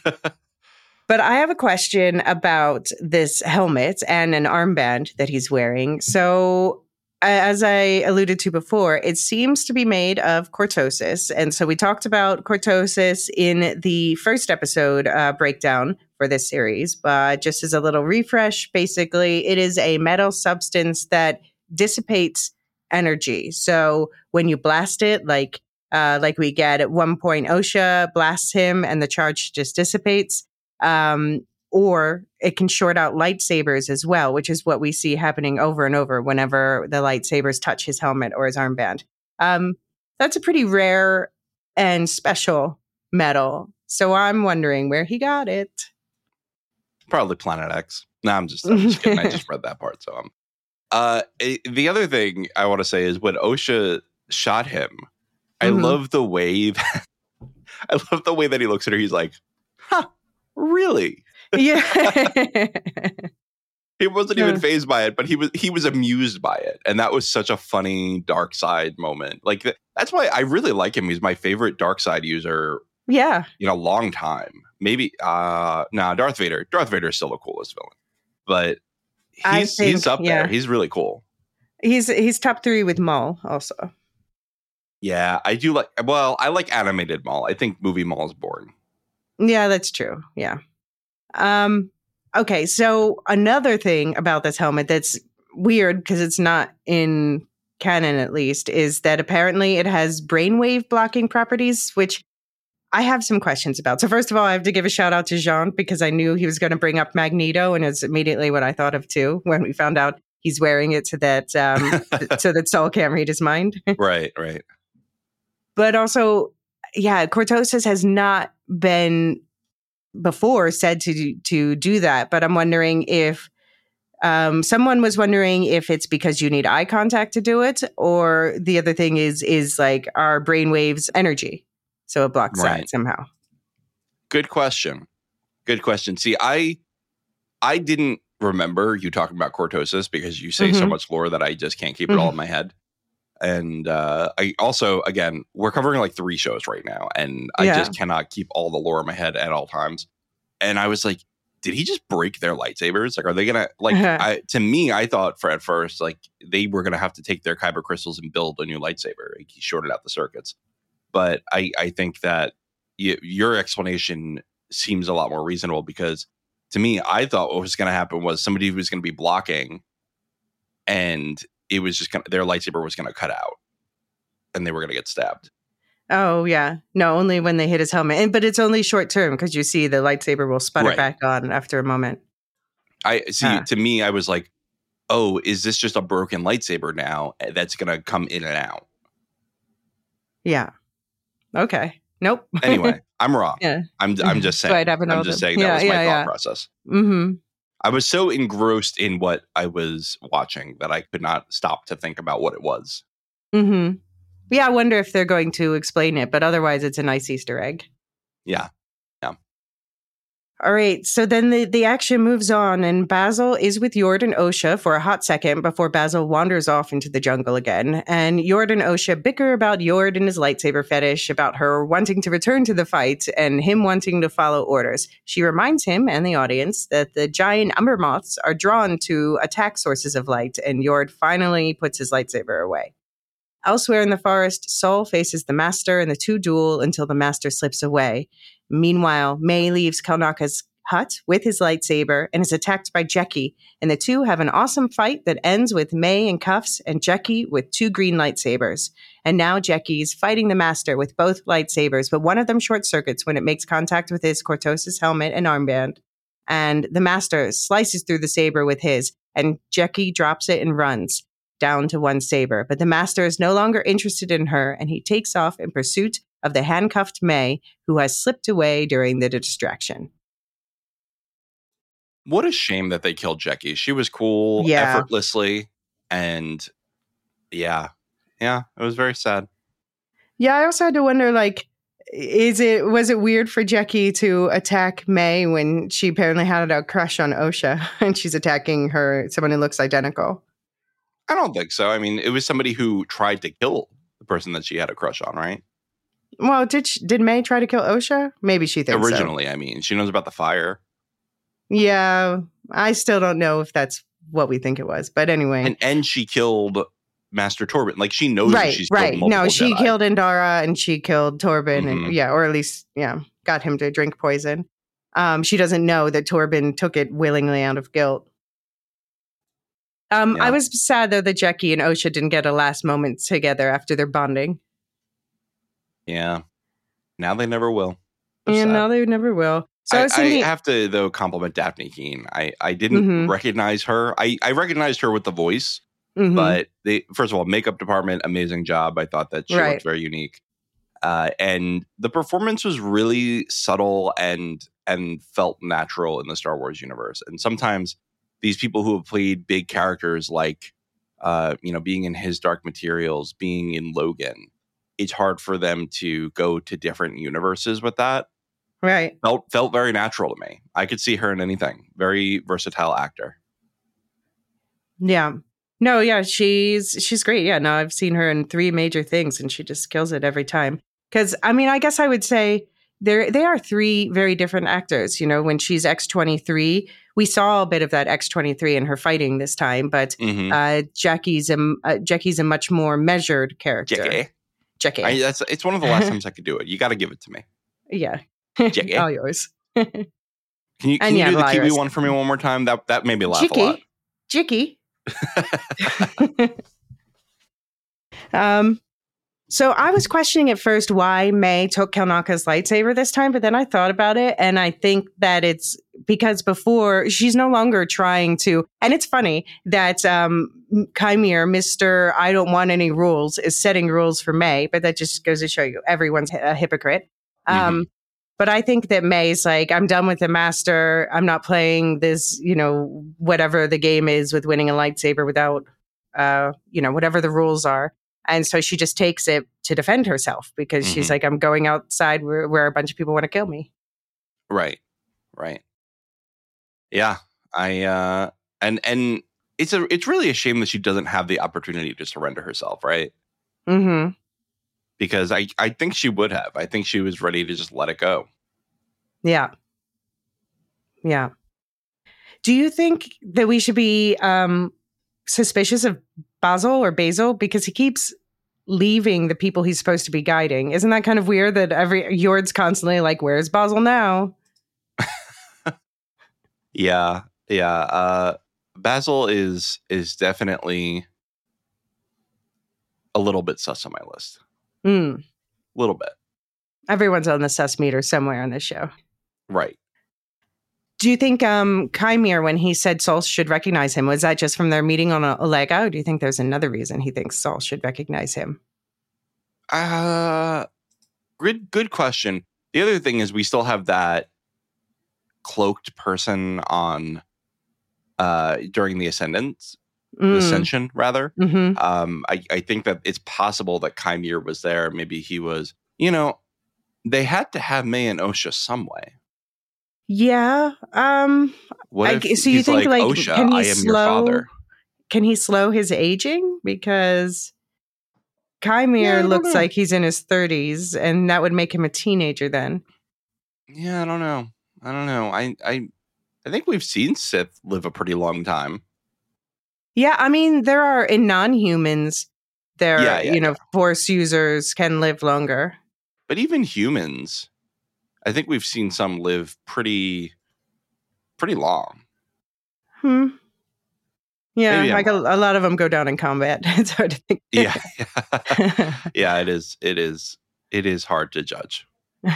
But I have a question about this helmet and an armband that he's wearing. So, a- as I alluded to before, it seems to be made of cortosis. And so we talked about cortosis in the first episode uh, breakdown for this series. But just as a little refresh, basically, it is a metal substance that dissipates energy. So, when you blast it, like uh, like we get at one point, OSHA blasts him and the charge just dissipates. Um, or it can short out lightsabers as well, which is what we see happening over and over whenever the lightsabers touch his helmet or his armband. Um, that's a pretty rare and special metal. So I'm wondering where he got it. Probably Planet X. No, I'm just, I'm just kidding. I just read that part. So, um, uh, eh, the other thing I want to say is when OSHA shot him, I Mhm. love the way that, I love the way that he looks at her. He's like, huh, really? Yeah. He wasn't even Huh. phased by it, but he was he was amused by it, and that was such a funny dark side moment. Like th- that's why I really like him. He's my favorite dark side user Yeah. in a long time. Maybe uh no, nah, Darth Vader. Darth Vader is still the coolest villain, but I he's he's think- up yeah. there. He's really cool. He's he's top three with Maul also. Yeah, I do like. Well, I like animated Maul. I think movie Maul is boring. Yeah, that's true. Yeah. Um, okay, so another thing about this helmet that's weird because it's not in canon at least is that apparently it has brainwave blocking properties, which I have some questions about. So first of all, I have to give a shout out to Jean because I knew he was going to bring up Magneto, and it's immediately what I thought of too when we found out he's wearing it so that um, so that Saul can't read his mind. Right, right. But also, yeah, cortosis has not been before said to do, to do that. But I'm wondering if um, someone was wondering if it's because you need eye contact to do it, or the other thing is is like our brainwaves energy, so it blocks Right. that somehow. Good question. Good question. See, I I didn't remember you talking about cortosis because you say so Mhm. much lore that I just can't keep it all in my head. And uh, I also, again, we're covering like three shows right now, and I Yeah. just cannot keep all the lore in my head at all times. And I was like, did he just break their lightsabers? Like, are they gonna like? Uh-huh. I, to me, I thought for at first like they were gonna have to take their kyber crystals and build a new lightsaber. Like, he shorted out the circuits, but I I think that y- your explanation seems a lot more reasonable because to me, I thought what was gonna happen was somebody was gonna be blocking, and it was just gonna their lightsaber was gonna cut out, and they were gonna get stabbed. Oh yeah, no, only when they hit his helmet, and, but it's only short term because you see the lightsaber will sputter Right. back on after a moment. I see. Ah. To me, I was like, "Oh, is this just a broken lightsaber now that's gonna come in and out?" Yeah. Okay. Nope. Anyway, I'm wrong. Yeah. I'm I'm just So saying. I'd have an I'm older- just saying Yeah, that was my yeah, thought yeah. process. Mm-hmm. I was so engrossed in what I was watching that I could not stop to think about what it was. Mm-hmm. Yeah, I wonder if they're going to explain it, but otherwise it's a nice Easter egg. Yeah. All right, so then the, the action moves on, and Basil is with Jord and Osha for a hot second before Basil wanders off into the jungle again. And Jord and Osha bicker about Jord and his lightsaber fetish, about her wanting to return to the fight, and him wanting to follow orders. She reminds him and the audience that the giant umber moths are drawn to attack sources of light, and Jord finally puts his lightsaber away. Elsewhere in the forest, Saul faces the Master, and the two duel until the Master slips away. Meanwhile, May leaves Kelnaka's hut with his lightsaber and is attacked by Jecki, and the two have an awesome fight that ends with May in cuffs and Jecki with two green lightsabers. And now Jecki is fighting the Master with both lightsabers, but one of them short circuits when it makes contact with his Cortosis helmet and armband. And the Master slices through the saber with his, and Jecki drops it and runs down to one saber. But the Master is no longer interested in her, and he takes off in pursuit of the handcuffed May, who has slipped away during the distraction. What a shame that they killed Jecki. She was cool, Yeah. effortlessly, and yeah, yeah, it was very sad. Yeah, I also had to wonder, like, is it was it weird for Jecki to attack May when she apparently had a crush on Osha and she's attacking her, someone who looks identical? I don't think so. I mean, it was somebody who tried to kill the person that she had a crush on, right? Well, did she, did May try to kill Osha? Maybe she thinks Originally, so. I mean, she knows about the fire. Yeah, I still don't know if that's what we think it was, but anyway. And and she killed Master Torben. Like, she knows right, that she's right. killed multiple No, she Jedi. killed Indara and she killed Torben, Mhm. and yeah, or at least yeah, got him to drink poison. Um, she doesn't know that Torben took it willingly out of guilt. Um, Yeah. I was sad though that Jecki and Osha didn't get a last moment together after their bonding. Yeah. Now they never will. It's And sad. now they never will. So I, I, was I thinking, have to, though, compliment Daphne Keane. I, I didn't Mhm. recognize her. I, I recognized her with the voice, mhm. but they, first of all, makeup department, amazing job. I thought that she Right. looked very unique. Uh, and the performance was really subtle and and felt natural in the Star Wars universe. And sometimes these people who have played big characters, like, uh, you know, being in His Dark Materials, being in Logan, it's hard for them to go to different universes with that. right. Felt felt very natural to me. I could see her in anything. Very versatile actor. Yeah. No, yeah, she's she's great. Yeah, no, I've seen her in three major things and she just kills it every time. Cuz I mean, I guess I would say they they are three very different actors, you know, when she's X twenty-three, we saw a bit of that X twenty-three in her fighting this time, but Mm-hmm. uh Jackie's a uh, Jackie's a much more measured character. Jackie. Jackie. I, that's it's one of the last times I could do it. You got to give it to me. yeah. Jackie. All yours. Can you can And you yeah, do the Kiwi Lyra's- one for me one more time? That that made me laugh a lot. Jicky. Jicky. um So I was questioning at first why May took Kelnaka's lightsaber this time, but then I thought about it, and I think that it's because before she's no longer trying to. And it's funny that um, Chimere, Mister I don't want any rules, is setting rules for May, but that just goes to show you everyone's a hypocrite. Um, but I think that May's like, I'm done with the Master. I'm not playing this, you know, whatever the game is with winning a lightsaber without, uh, you know, whatever the rules are. And so she just takes it to defend herself because she's Mhm. like, I'm going outside where, where a bunch of people want to kill me. Right. Right. Yeah. I uh and and it's a it's really a shame that she doesn't have the opportunity to surrender herself, right? Mm-hmm. Because I I think she would have. I think she was ready to just let it go. Yeah. Yeah. Do you think that we should be um, suspicious of Basil or Basil because he keeps leaving the people he's supposed to be guiding? Isn't that kind of weird that every Jord's constantly like, where's Basil now? Yeah. Yeah. Uh Basil is is definitely a little bit sus on my list. Mm. A little bit. Everyone's on the sus meter somewhere on this show. Right. Do you think um, Chimere, when he said Saul should recognize him, was that just from their meeting on Olega, or do you think there's another reason he thinks Saul should recognize him? Uh good good question. The other thing is we still have that cloaked person on uh during the ascendance, the Mm. ascension rather. Mm-hmm. Um I, I think that it's possible that Chimere was there. Maybe he was, you know, they had to have May and Osha some way. Yeah. Um. What I, if g- so you he's think like, like Osha, can he I am your slow? father? Can he slow his aging? Because Kymir Yeah, I don't looks know. like he's in his thirties, and that would make him a teenager then. Yeah, I don't know. I don't know. I I I think we've seen Sith live a pretty long time. Yeah, I mean, there are in non-humans, there, Yeah, yeah, you know, yeah. Force users can live longer. But even humans, I think we've seen some live pretty pretty long. Hmm. Yeah, Maybe I'm like a, wrong. a lot of them go down in combat. It's hard to think. Yeah, yeah. Yeah, it is. It is. It is hard to judge.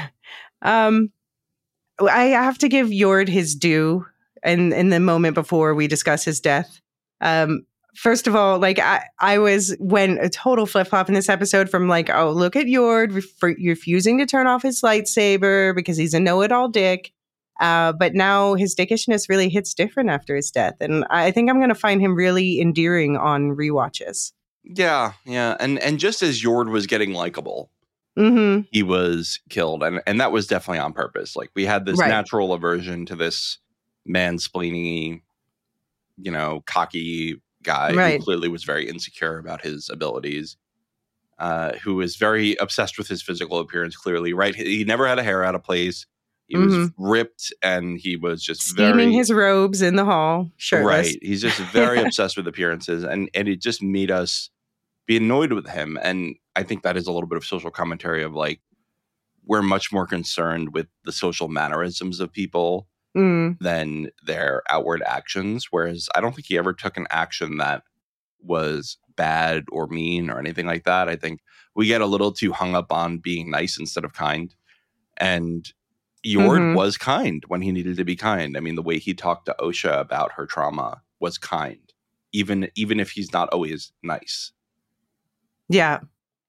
um, I have to give Yord his due, and in the moment before we discuss his death. Um, first of all, like I, I was when a total flip flop in this episode from like, oh, look at Yord ref- refusing to turn off his lightsaber because he's a know it all dick. Uh, but now his dickishness really hits different after his death, and I think I'm going to find him really endearing on rewatches. Yeah, yeah. And and just as Yord was getting likable, Mm-hmm. he was killed, and and that was definitely on purpose. Like we had this Right. natural aversion to this mansplaining, you know, cocky guy Right. who clearly was very insecure about his abilities, uh, who was very obsessed with his physical appearance. Clearly, right? He never had a hair out of place. He was Mhm. ripped, and he was just Steaming very his robes in the hall, shirtless. right. He's just very obsessed with appearances, and and it just made us be annoyed with him. And I think that is a little bit of social commentary of like we're much more concerned with the social mannerisms of people Mm. than their outward actions. Whereas I don't think he ever took an action that was bad or mean or anything like that. I think we get a little too hung up on being nice instead of kind. And Yord Mhm. was kind when he needed to be kind. I mean, the way he talked to Osha about her trauma was kind, even even if he's not always nice. Yeah.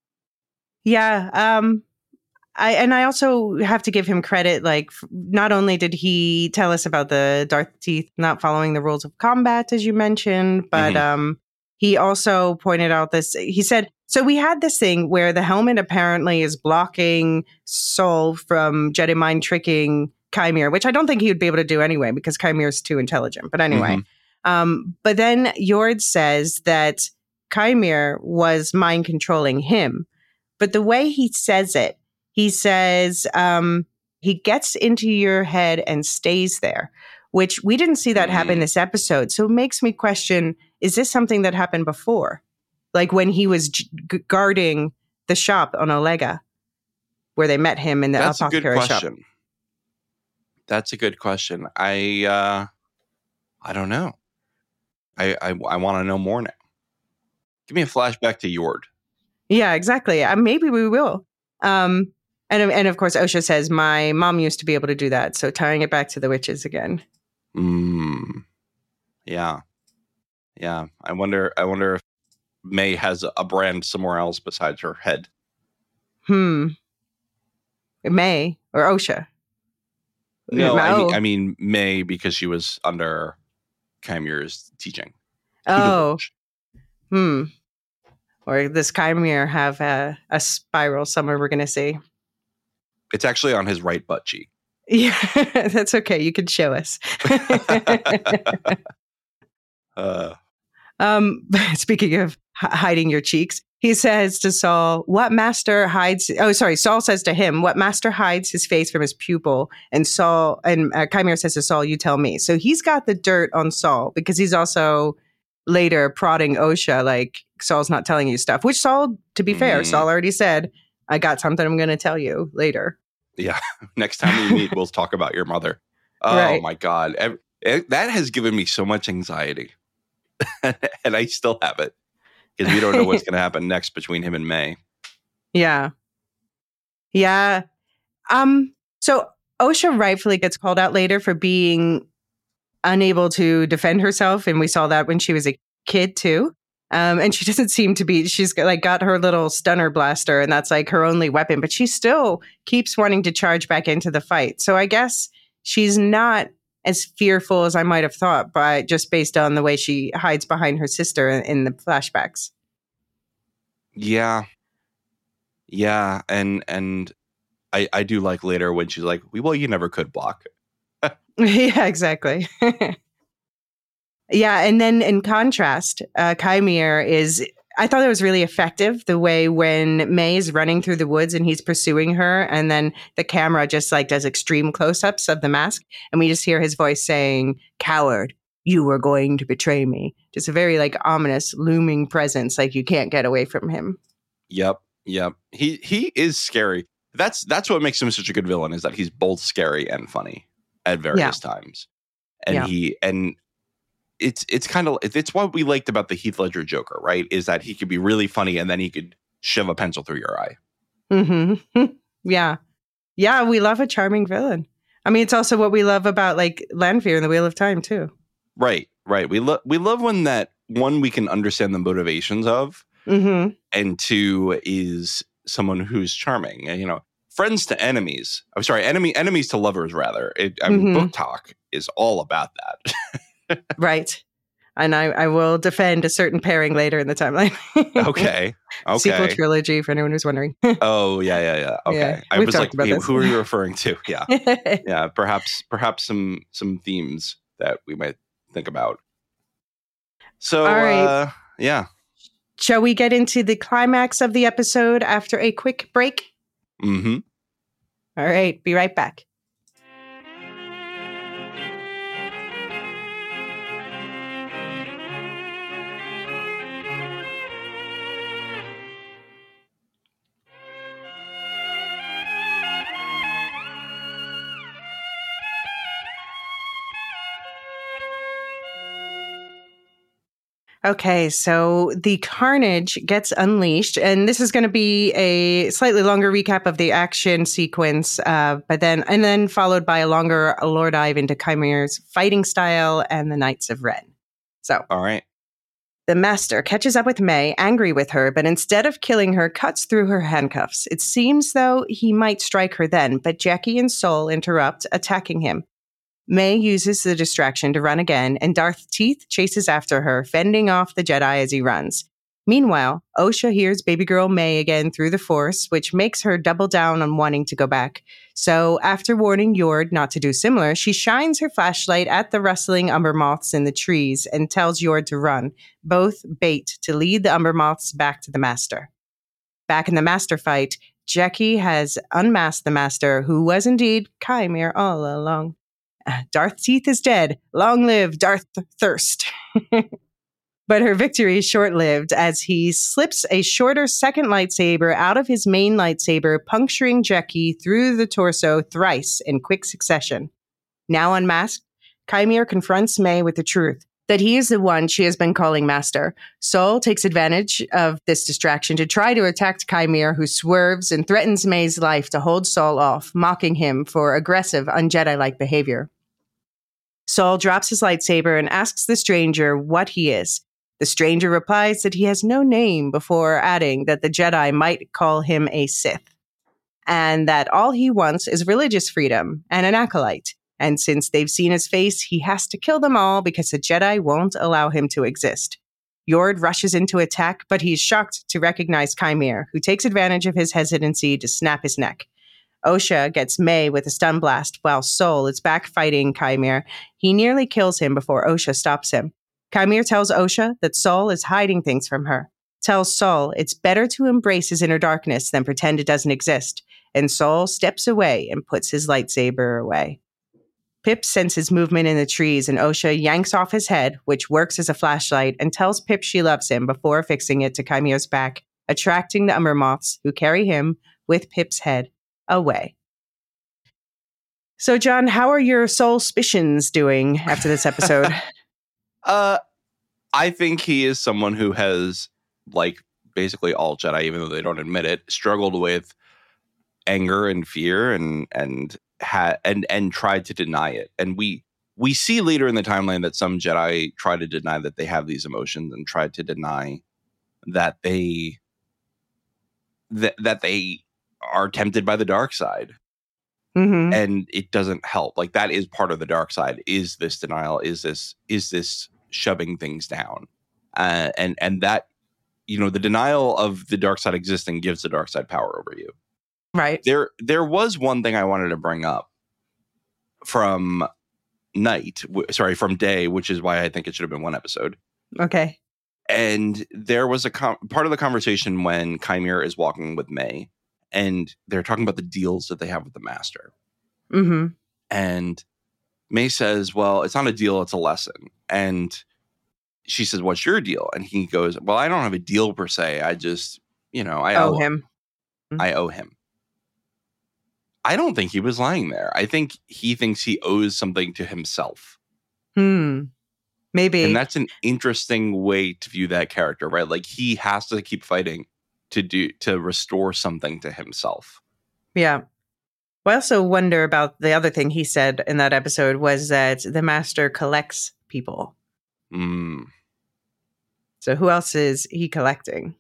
Yeah. Um, I and I also have to give him credit. Like, f- not only did he tell us about the Darth Teeth not following the rules of combat, as you mentioned, but Mhm. um, he also pointed out this. He said, "So we had this thing where the helmet apparently is blocking Saul from Jedi mind tricking Kymir, which I don't think he would be able to do anyway because Kymir is too intelligent. But anyway, Mhm. um, but then Yord says that Kymir was mind controlling him, but the way he says it. He says um, he gets into your head and stays there, which we didn't see that happen Mm. this episode. So it makes me question, is this something that happened before? Like when he was g- guarding the shop on Olega, where they met him in the That's a good apothecary shop. question. That's a good question. I uh, I don't know. I I, I want to know more now. Give me a flashback to Yord. Yeah, exactly. Uh, maybe we will. Um, and, and of course, Osha says, my mom used to be able to do that. So tying it back to the witches again. Mm. Yeah, yeah. I wonder. I wonder if May has a brand somewhere else besides her head. Hmm. May or Osha? No, I mean, Oh. I mean May because she was under Kymir's teaching. Oh. Tutelage. Hmm. Or this Kymir have a, a spiral somewhere we're going to see. It's actually on his right butt cheek. Yeah, that's okay. You can show us. uh, um, speaking of h- hiding your cheeks, he says to Saul, what master hides? Oh, sorry. Saul says to him, what master hides his face from his pupil? And Saul, and uh, Kymir says to Saul, you tell me. So he's got the dirt on Saul because he's also later prodding Osha, like, Saul's not telling you stuff, which Saul, to be fair, Mm. Saul already said, I got something I'm going to tell you later. yeah. Next time we meet, we'll talk about your mother. Oh Right. my God. Ev- it- that has given me so much anxiety. And I still have it because we don't know what's going to happen next between him and May. Yeah. Yeah. Um, so Osha rightfully gets called out later for being unable to defend herself. And we saw that when she was a kid too. Um, and she doesn't seem to be, she's got, like got her little stunner blaster and that's like her only weapon, but she still keeps wanting to charge back into the fight. So I guess she's not as fearful as I might have thought, by just based on the way she hides behind her sister in, in the flashbacks. Yeah. Yeah. And, and I, I do like later when she's like, well, you never could block. Yeah, exactly. Yeah, and then in contrast, uh, Kymir is, I thought it was really effective the way when May is running through the woods and he's pursuing her, and then the camera just like does extreme close-ups of the mask, and we just hear his voice saying, "Coward, you were going to betray me." Just a very like ominous, looming presence, like you can't get away from him. Yep, yep. He he is scary. That's that's what makes him such a good villain, is that he's both scary and funny at various yeah. times. And yeah. he and it's it's kind of it's what we liked about the Heath Ledger Joker, right? Is that he could be really funny and then he could shove a pencil through your eye. Mm-hmm. Yeah. Yeah, we love a charming villain. I mean, it's also what we love about like Lanfear in The Wheel of Time too. Right, right. We love we love when that one we can understand the motivations of, mm-hmm. and two is someone who's charming. And, you know, friends to enemies. I'm sorry, enemy enemies to lovers rather. It, I mean, mm-hmm. Book Talk is all about that. Right. And I, I will defend a certain pairing later in the timeline. Okay. Okay. Sequel trilogy, for anyone who's wondering. Oh, yeah, yeah, yeah. Okay. Yeah, I was like, hey, this. who are you referring to? Yeah. Yeah. Perhaps, perhaps some, some themes that we might think about. So, all right. uh, yeah. Shall we get into the climax of the episode after a quick break? Mm-hmm. All right. Be right back. Okay, so the carnage gets unleashed, and this is going to be a slightly longer recap of the action sequence, uh, but then and then followed by a longer lore dive into Kymir's fighting style and the Knights of Ren. So, all right, the Master catches up with May, angry with her, but instead of killing her, cuts through her handcuffs. It seems though he might strike her then, but Jackie and Sol interrupt, attacking him. May uses the distraction to run again, and Darth Teeth chases after her, fending off the Jedi as he runs. Meanwhile, Osha hears baby girl May again through the Force, which makes her double down on wanting to go back. So, after warning Yord not to do similar, she shines her flashlight at the rustling Umber Moths in the trees and tells Yord to run, both bait to lead the Umber Moths back to the Master. Back in the Master fight, Jackie has unmasked the Master, who was indeed Kymir all along. Darth Teeth is dead. Long live Darth Thirst. But her victory is short-lived as he slips a shorter second lightsaber out of his main lightsaber, puncturing Jackie through the torso thrice in quick succession. Now unmasked, Kymir confronts May with the truth, that he is the one she has been calling Master. Sol takes advantage of this distraction to try to attack Kymir, who swerves and threatens May's life to hold Sol off, mocking him for aggressive, un-Jedi-like behavior. Sol drops his lightsaber and asks the stranger what he is. The stranger replies that he has no name, before adding that the Jedi might call him a Sith, and that all he wants is religious freedom and an acolyte. And since they've seen his face, he has to kill them all because the Jedi won't allow him to exist. Yord rushes into attack, but he's shocked to recognize Kymir, who takes advantage of his hesitancy to snap his neck. Osha gets May with a stun blast while Sol is back fighting Kymir. He nearly kills him before Osha stops him. Kymir tells Osha that Sol is hiding things from her. Tells Sol it's better to embrace his inner darkness than pretend it doesn't exist. And Sol steps away and puts his lightsaber away. Pip senses movement in the trees, and Osha yanks off his head, which works as a flashlight, and tells Pip she loves him before fixing it to Kymir's back, attracting the Umber Moths, who carry him, with Pip's head, away. So, John, how are your soul suspicions doing after this episode? uh, I think he is someone who has, like, basically all Jedi, even though they don't admit it, struggled with anger and fear and and had and and tried to deny it. And we we see later in the timeline that some Jedi try to deny that they have these emotions and try to deny that they that that they are tempted by the dark side. Mm-hmm. And it doesn't help. Like, that is part of the dark side, is this denial, is this is this shoving things down. Uh, and and that, you know, the denial of the dark side existing gives the dark side power over you. Right. There there was one thing I wanted to bring up from night, w- sorry, from day, which is why I think it should have been one episode. Okay. And there was a com- part of the conversation when Chimera is walking with May, and they're talking about the deals that they have with the Master. Mm-hmm. And May says, well, it's not a deal, it's a lesson. And she says, what's your deal? And he goes, well, I don't have a deal per se. I just, you know, I owe owe him. I owe him. I don't think he was lying there. I think he thinks he owes something to himself. Hmm. Maybe. And that's an interesting way to view that character, right? Like he has to keep fighting to do to restore something to himself. Yeah. I also wonder about the other thing he said in that episode was that the Master collects people. Mm. So who else is he collecting?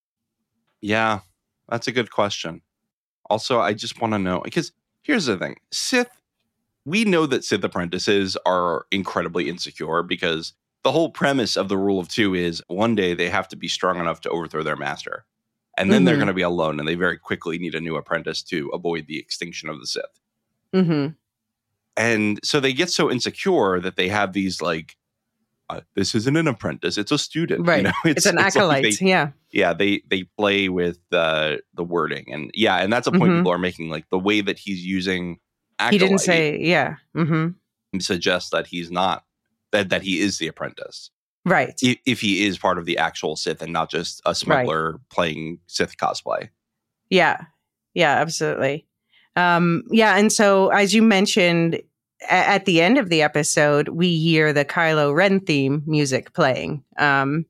Yeah, that's a good question. Also, I just want to know, because here's the thing. Sith, we know that Sith apprentices are incredibly insecure because the whole premise of the rule of two is one day they have to be strong enough to overthrow their master. And then mm-hmm. they're going to be alone and they very quickly need a new apprentice to avoid the extinction of the Sith. Mm-hmm. And so they get so insecure that they have these like, uh, this isn't an apprentice, it's a student. Right. You know? It's, it's an it's acolyte. Like they, yeah. Yeah. They, they play with the, the wording. And yeah. And that's a point mm-hmm. people are making, like the way that he's using acolyte. He didn't say, yeah. Mm-hmm. Suggests that he's not, that, that he is the apprentice. Right. If, if he is part of the actual Sith and not just a smuggler right. playing Sith cosplay. Yeah. Yeah, absolutely. Um, yeah. And so, as you mentioned, a- at the end of the episode, we hear the Kylo Ren theme music playing. Um,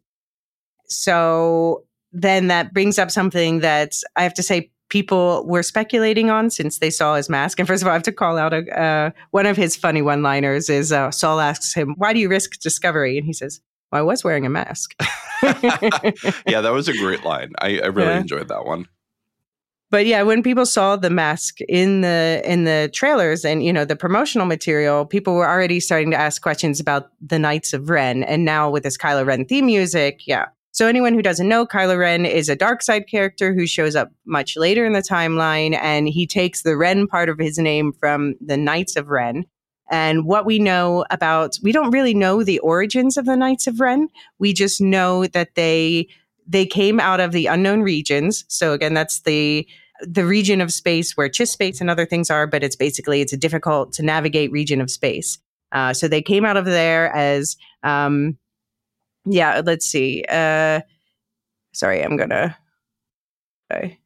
so then that brings up something that I have to say people were speculating on since they saw his mask. And first of all, I have to call out a, uh, one of his funny one-liners is uh, Saul asks him, why do you risk discovery? And he says, well, I was wearing a mask. Yeah, that was a great line. I, I really yeah. enjoyed that one. But yeah, when people saw the mask in the in the trailers and, you know, the promotional material, people were already starting to ask questions about the Knights of Ren. And now with this Kylo Ren theme music, yeah. So anyone who doesn't know, Kylo Ren is a dark side character who shows up much later in the timeline, and he takes the Ren part of his name from the Knights of Ren. And what we know about, we don't really know the origins of the Knights of Ren. We just know that they they came out of the unknown regions. So again, that's the the region of space where Chiss space and other things are, but it's basically, it's a difficult to navigate region of space. Uh, so they came out of there as, um, yeah, let's see. Uh, sorry, I'm going to. Okay.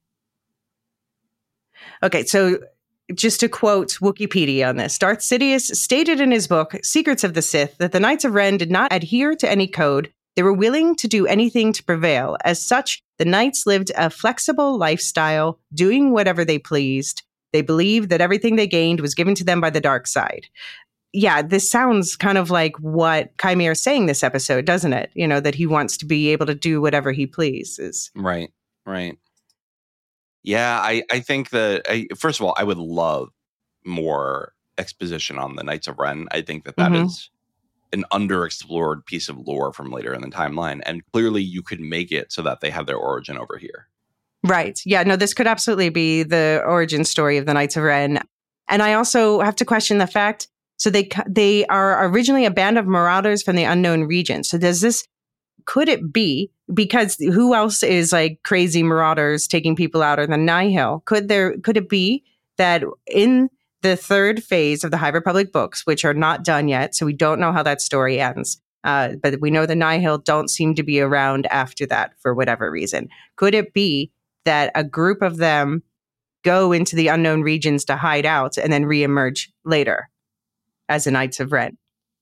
okay, so just to quote Wikipedia on this, Darth Sidious stated in his book, Secrets of the Sith, that the Knights of Ren did not adhere to any code. They were willing to do anything to prevail. As such, the Knights lived a flexible lifestyle, doing whatever they pleased. They believed that everything they gained was given to them by the dark side. Yeah, this sounds kind of like what Chimera is saying this episode, doesn't it? You know, that he wants to be able to do whatever he pleases. Right, right. Yeah, I, I think that, I, first of all, I would love more exposition on the Knights of Ren. I think that that mm-hmm. is an underexplored piece of lore from later in the timeline. And clearly you could make it so that they have their origin over here. Right. Yeah, no, this could absolutely be the origin story of the Knights of Ren. And I also have to question the fact, so they they are originally a band of marauders from the unknown region. So does this, could it be, because who else is like crazy marauders taking people out of the Nihil? Could there, could it be that in the third phase of the High Republic books, which are not done yet, so we don't know how that story ends, uh, but we know the Nihil don't seem to be around after that for whatever reason. Could it be that a group of them go into the unknown regions to hide out and then reemerge later as the Knights of Ren?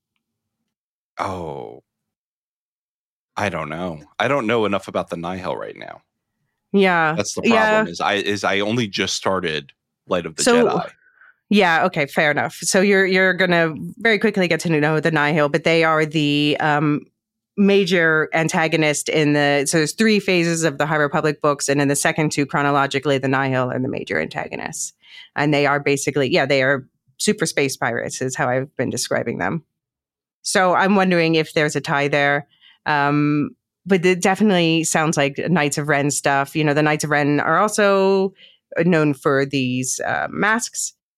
Oh, I don't know. I don't know enough about the Nihil right now. Yeah. That's the problem yeah. is I is I only just started Light of the so, Jedi. Yeah, okay, fair enough. So you're you're going to very quickly get to know the Nihil, but they are the um, major antagonist in the, so there's three phases of the High Republic books, and in the second two, chronologically, the Nihil are the major antagonists. And they are basically, yeah, they are super space pirates is how I've been describing them. So I'm wondering if there's a tie there. Um, but it definitely sounds like Knights of Ren stuff. You know, the Knights of Ren are also known for these uh, masks.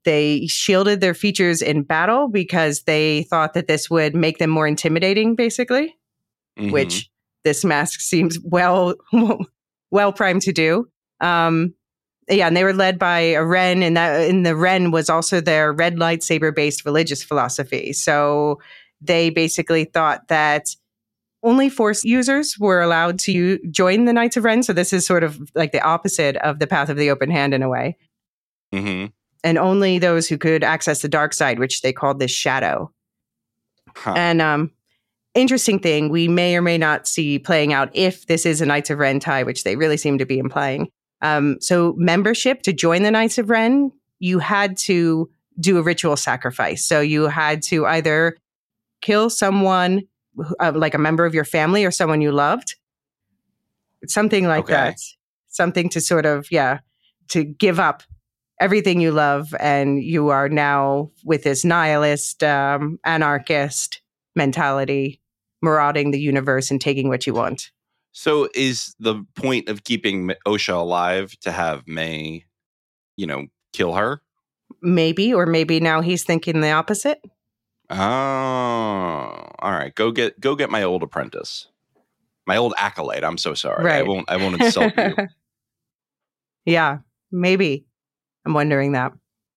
they shielded their features in battle because they thought that this would make them more intimidating, basically, mm-hmm. which this mask seems well well primed to do. Um, yeah, and they were led by a Ren, and that in the Ren was also their red lightsaber based religious philosophy. So they basically thought that only Force users were allowed to u- join the Knights of Ren. So this is sort of like the opposite of the Path of the Open Hand in a way. Mm-hmm. And only those who could access the dark side, which they called the shadow. Huh. And um, interesting thing, we may or may not see playing out if this is a Knights of Ren tie, which they really seem to be implying. Um, so membership to join the Knights of Ren, you had to do a ritual sacrifice. So you had to either kill someone, uh, like a member of your family or someone you loved. Something like okay. that. Something to sort of, yeah, to give up everything you love, and you are now with this nihilist, um, anarchist mentality, marauding the universe and taking what you want. So is the point of keeping Osha alive to have May, you know, kill her? Maybe, or maybe now he's thinking the opposite. Oh, all right. Go get go get my old apprentice, my old acolyte. I'm so sorry. Right. I won't. I won't insult you. Yeah, maybe. I'm wondering that.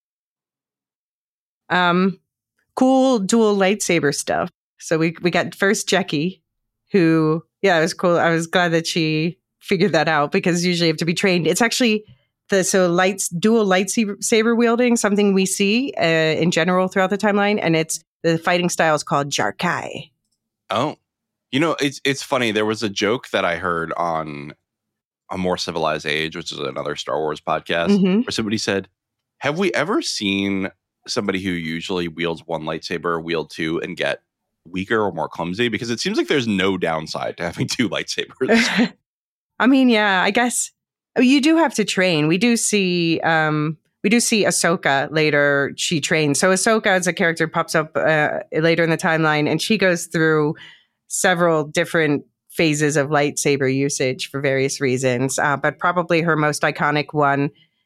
Um, cool dual lightsaber stuff. So we we got first Jecki, who, yeah, it was cool. I was glad that she figured that out, because usually you have to be trained. It's actually the so lights dual lightsaber wielding, something we see uh, in general throughout the timeline, and it's the fighting style is called Jarkai. Oh, you know, it's it's funny. There was a joke that I heard on A More Civilized Age, which is another Star Wars podcast, Mm-hmm. where somebody said, have we ever seen somebody who usually wields one lightsaber wield two and get weaker or more clumsy? Because it seems like there's no downside to having two lightsabers. I mean, yeah, I guess you do have to train. We do see, um, we do see Ahsoka later. She trains. So Ahsoka as a character pops up uh, later in the timeline, and she goes through several different phases of lightsaber usage for various reasons. Uh, but probably her most iconic one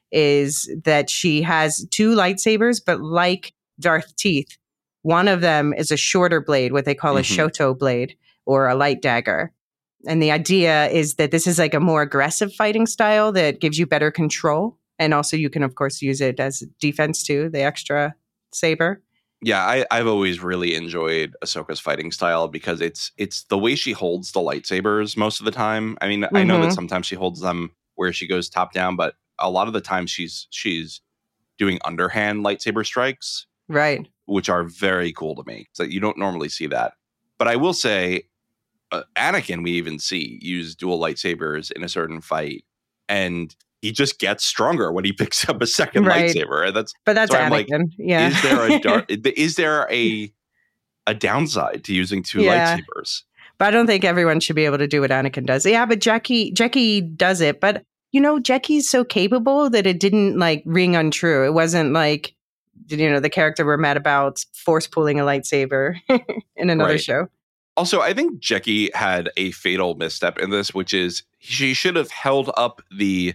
is that she has two lightsabers, but like Darth Teeth, one of them is a shorter blade, what they call Mm-hmm. a Shoto blade or a light dagger. And the idea is that this is like a more aggressive fighting style that gives you better control. And also you can, of course, use it as defense too, the extra saber. Yeah, I, I've always really enjoyed Ahsoka's fighting style because it's it's the way she holds the lightsabers most of the time. I mean, mm-hmm. I know that sometimes she holds them where she goes top down, but a lot of the time she's she's doing underhand lightsaber strikes, right? Which are very cool to me. So you don't normally see that. But I will say, uh, Anakin, we even see use dual lightsabers in a certain fight, and he just gets stronger when he picks up a second right. lightsaber. That's but that's so Anakin. I'm like, yeah. Is there a dar- is there a a downside to using two yeah. lightsabers? But I don't think everyone should be able to do what Anakin does. Yeah, but Jecki Jecki does it. But you know, Jecki's so capable that it didn't like ring untrue. It wasn't like, you know, the character we're mad about force pulling a lightsaber in another right. show. Also, I think Jecki had a fatal misstep in this, which is she should have held up the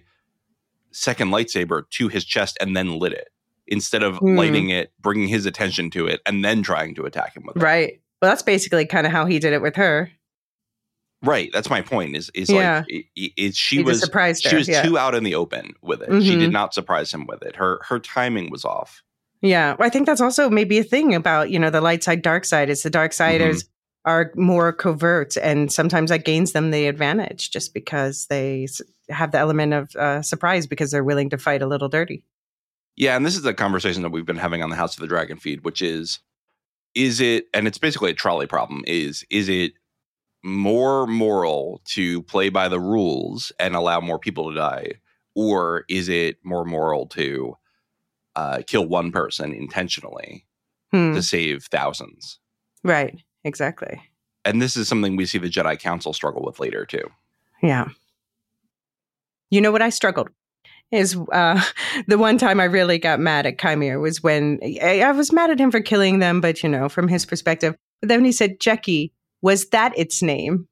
second lightsaber to his chest and then lit it instead of mm. lighting it, bringing his attention to it, and then trying to attack him with it. Right. Well, that's basically kind of how he did it with her. Right. That's my point. Is is yeah. like it, it, it, she he was surprised her. She was yeah. too out in the open with it. Mm-hmm. She did not surprise him with it. Her her timing was off. Yeah, well, I think that's also maybe a thing about, you know, the light side, dark side. Is the dark siders mm-hmm. are more covert, and sometimes that gains them the advantage just because they have the element of uh, surprise because they're willing to fight a little dirty. Yeah, and this is a conversation that we've been having on the House of the Dragon feed, which is, is it, and it's basically a trolley problem, is, is it more moral to play by the rules and allow more people to die? Or is it more moral to uh, kill one person intentionally hmm. to save thousands? Right, exactly. And this is something we see the Jedi Council struggle with later, too. Yeah. You know what I struggled is uh, the one time I really got mad at Chimera was when I, I was mad at him for killing them, but, you know, from his perspective. But then when he said, Jecki, was that its name?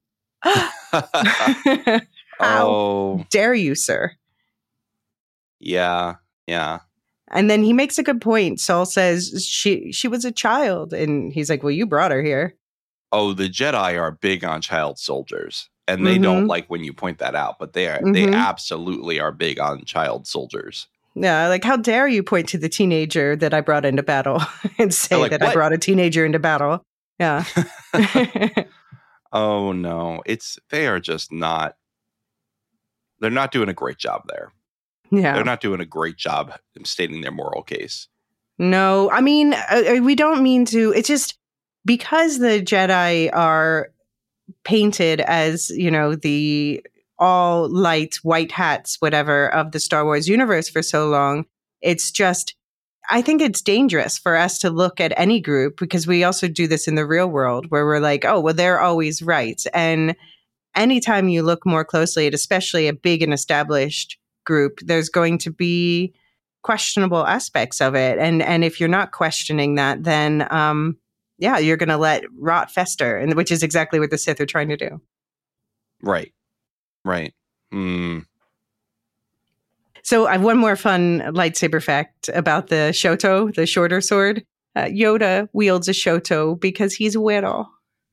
How oh. dare you, sir? Yeah, yeah. And then he makes a good point. Saul says she she was a child. And he's like, well, you brought her here. Oh, the Jedi are big on child soldiers. And they Mm-hmm. don't like when you point that out, but they are Mm-hmm. they absolutely are big on child soldiers. Yeah, like, how dare you point to the teenager that I brought into battle and say like, that what? I brought a teenager into battle. Yeah. Oh no, it's they are just not. They're not doing a great job there. Yeah. They're not doing a great job stating their moral case. No, I mean, uh, we don't mean to. It's just because the Jedi are painted as, you know, the all light white hats, whatever, of the Star Wars universe for so long. It's just, I think it's dangerous for us to look at any group, because we also do this in the real world where we're like, oh, well, they're always right. And anytime you look more closely at especially a big and established group, there's going to be questionable aspects of it. And and if you're not questioning that, then um, yeah, you're going to let rot fester, and which is exactly what the Sith are trying to do. Right. Right. Mm. So I have one more fun lightsaber fact about the Shoto, the shorter sword. Uh, Yoda wields a Shoto because he's a widow.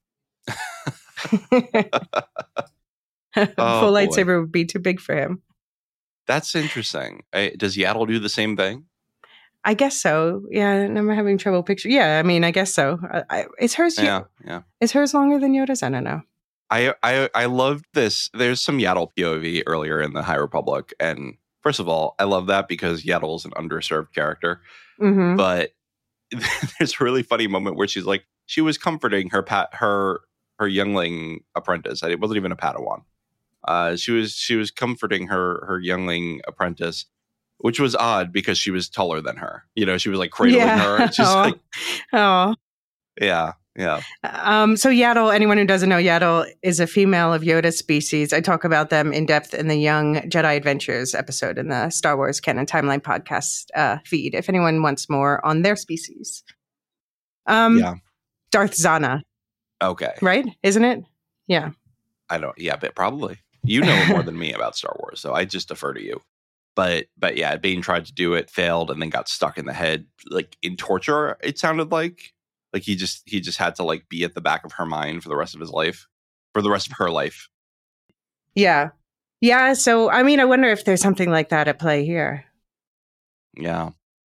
A Oh, full boy. lightsaber would be too big for him. That's interesting. I, does Yaddle do the same thing? I guess so. Yeah, and I'm having trouble picture. Yeah, I mean, I guess so. I, I, is hers? Yeah, yeah. Is hers longer than Yoda's? I don't know. I I I loved this. There's some Yaddle P O V earlier in the High Republic, and first of all, I love that because Yaddle is an underserved character. Mm-hmm. But there's a really funny moment where she's like, she was comforting her pat her her youngling apprentice. It wasn't even a Padawan. Uh, she was she was comforting her her youngling apprentice, which was odd because she was taller than her. You know, she was like cradling Yeah. her. She's Oh. like, Oh. yeah, yeah. Um, so Yaddle, anyone who doesn't know, Yaddle is a female of Yoda's species. I talk about them in depth in the Young Jedi Adventures episode in the Star Wars Canon Timeline podcast uh, feed, if anyone wants more on their species. Um, Yeah. Darth Zana, Okay. right? Isn't it? Yeah. I don't. Yeah, but probably you know more than me about Star Wars, so I just defer to you. But but yeah, Bane tried to do it, failed, and then got stuck in the head, like in torture. It sounded like like he just he just had to like be at the back of her mind for the rest of his life, for the rest of her life. Yeah. Yeah. So, I mean, I wonder if there's something like that at play here. Yeah.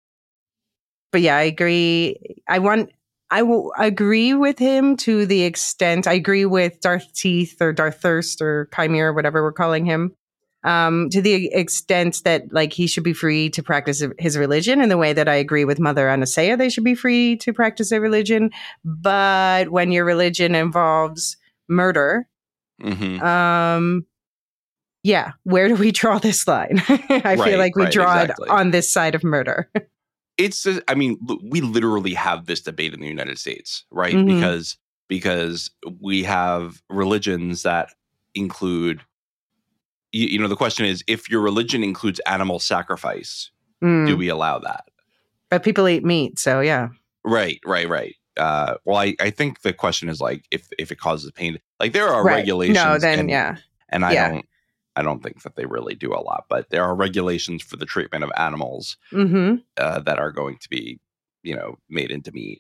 But yeah, I agree. I want, I will agree with him to the extent, I agree with Darth Teeth or Darth Thirst or Chimera, whatever we're calling him, um, to the extent that like he should be free to practice his religion in the way that I agree with Mother Anastasia, they should be free to practice their religion. But when your religion involves murder, Mm-hmm. um, yeah, where do we draw this line? I Right, feel like we right, draw exactly. it on this side of murder. It's uh, I mean, l- we literally have this debate in the United States, right? Mhm. Because because we have religions that include you, you know, the question is if your religion includes animal sacrifice, Mm. do we allow that? But people eat meat, so yeah. Right, right, right. Uh, well, I, I think the question is like if if it causes pain, like there are Right. regulations. No, then and, yeah. and I Yeah. don't I don't think that they really do a lot, but there are regulations for the treatment of animals Mm-hmm. uh, that are going to be, you know, made into meat.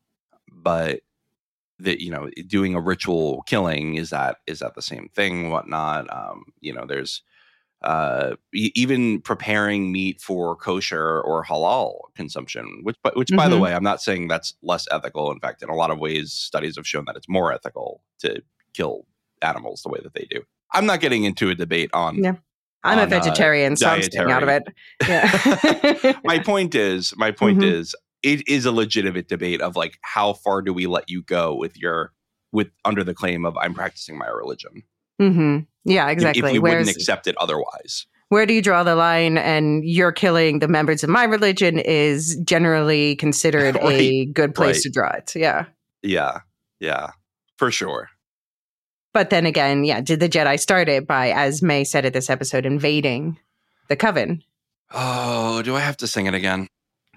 But that you know, doing a ritual killing is that is that the same thing, whatnot. Um, you know, there's uh, e- even preparing meat for kosher or halal consumption, which, but which, by the Mhm. way, I'm not saying that's less ethical. In fact, in a lot of ways, studies have shown that it's more ethical to kill animals the way that they do. I'm not getting into a debate on. Yeah. I'm on, a vegetarian, uh, so I'm staying out of it. dietary. Yeah. My point is, my point Mhm. is, it is a legitimate debate of like, how far do we let you go with your, with under the claim of I'm practicing my religion? Mm-hmm. Yeah, If- exactly. If we Where's, wouldn't accept it otherwise. where do you draw the line? And you're killing the members of my religion is generally considered a Right, good place right. to draw it. Yeah. Yeah, yeah, for sure. But then again, yeah, did the Jedi start it by, as May said at this episode, invading the Coven? Oh, do I have to sing it again?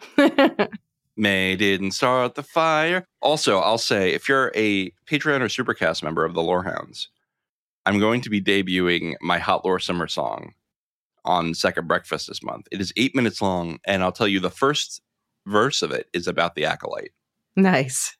May didn't start the fire. Also, I'll say, if you're a Patreon or Supercast member of the Lorehounds, I'm going to be debuting my Hot Lore Summer song on Second Breakfast this month. It is eight minutes long, and I'll tell you the first verse of it is about the Acolyte. Nice.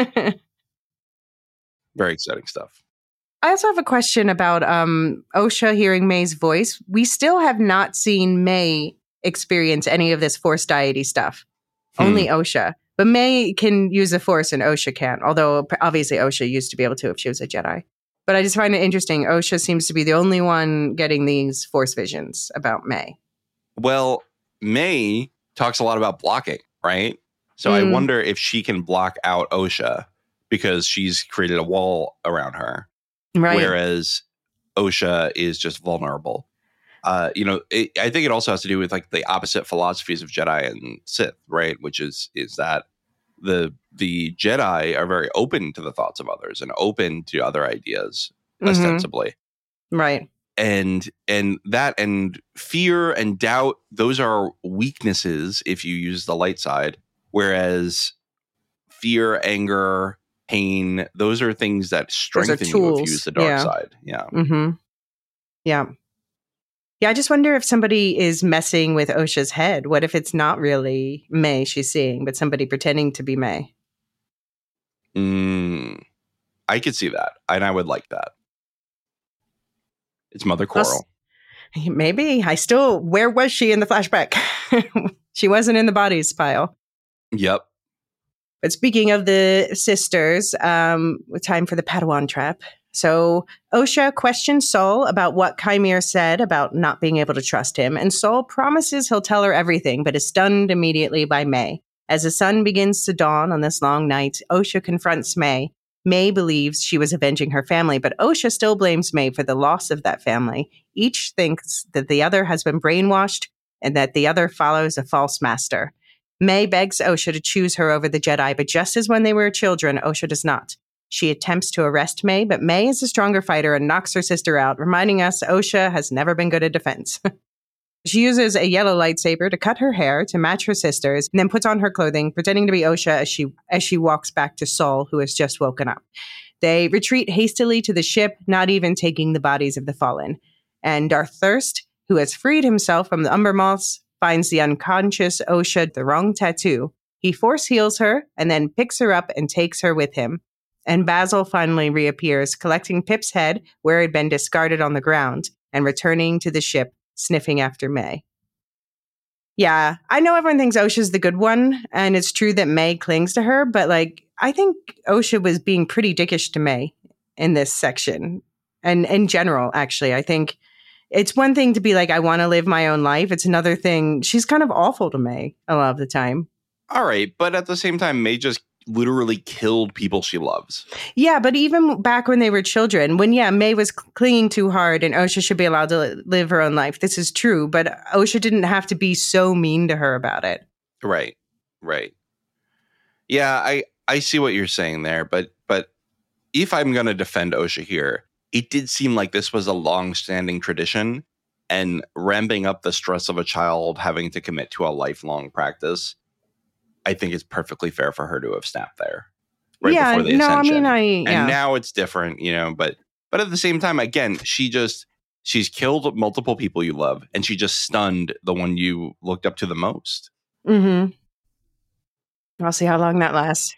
Very exciting stuff. I also have a question about um, Osha hearing May's voice. We still have not seen May experience any of this Force deity stuff. Hmm. Only Osha. But May can use the Force and Osha can't, although obviously Osha used to be able to if she was a Jedi. But I just find it interesting. Osha seems to be the only one getting these Force visions about May. Well, May talks a lot about blocking, right? So mm. I wonder if she can block out Osha because she's created a wall around her. Right. Whereas Osha is just vulnerable. Uh, you know, it, I think it also has to do with like the opposite philosophies of Jedi and Sith, right? Which is is that the the Jedi are very open to the thoughts of others and open to other ideas, mm-hmm. ostensibly, right? And and that and fear and doubt, those are weaknesses if you use the light side. Whereas fear, anger, pain, those are things that strengthen you if you use the dark yeah. side. Yeah. Mm-hmm. Yeah. Yeah, I just wonder if somebody is messing with Osha's head. What if it's not really May she's seeing, but somebody pretending to be May? Mm, I could see that, and I would like that. It's Mother Coral. Maybe. I still, where was she in the flashback? She wasn't in the bodies pile. Yep. But speaking of the sisters, um, time for the Padawan trap. So Osha questions Saul about what Chimere said about not being able to trust him, and Saul promises he'll tell her everything, but is stunned immediately by May. As the sun begins to dawn on this long night, Osha confronts May. May believes she was avenging her family, but Osha still blames May for the loss of that family. Each thinks that the other has been brainwashed and that the other follows a false master. May begs Osha to choose her over the Jedi, but just as when they were children, Osha does not. She attempts to arrest May, but May is a stronger fighter and knocks her sister out, reminding us Osha has never been good at defense. She uses a yellow lightsaber to cut her hair to match her sister's, and then puts on her clothing, pretending to be Osha as she as she walks back to Saul, who has just woken up. They retreat hastily to the ship, not even taking the bodies of the fallen. And Darth Thirst, who has freed himself from the Umber Moths, finds the unconscious Osha the wrong tattoo. He force heals her, and then picks her up and takes her with him. And Basil finally reappears, collecting Pip's head where it had been discarded on the ground, and returning to the ship, sniffing after May. Yeah, I know everyone thinks Osha's the good one, and it's true that May clings to her, but like, I think Osha was being pretty dickish to May in this section. And in general, actually, I think it's one thing to be like, I want to live my own life. It's another thing. She's kind of awful to May a lot of the time. All right, but at the same time, May just literally killed people she loves. Yeah, but even back when they were children, when, yeah, May was clinging too hard and Osha should be allowed to li- live her own life. This is true, but Osha didn't have to be so mean to her about it. Right, right. Yeah, I, I see what you're saying there, but but if I'm going to defend Osha here, it did seem like this was a long-standing tradition, and ramping up the stress of a child having to commit to a lifelong practice, I think it's perfectly fair for her to have snapped there. Right yeah, before the no, ascension. I mean, I, yeah. And now it's different, you know, but but at the same time, again, she just, she's killed multiple people you love, and she just stunned the one you looked up to the most. Mm-hmm. I'll see how long that lasts.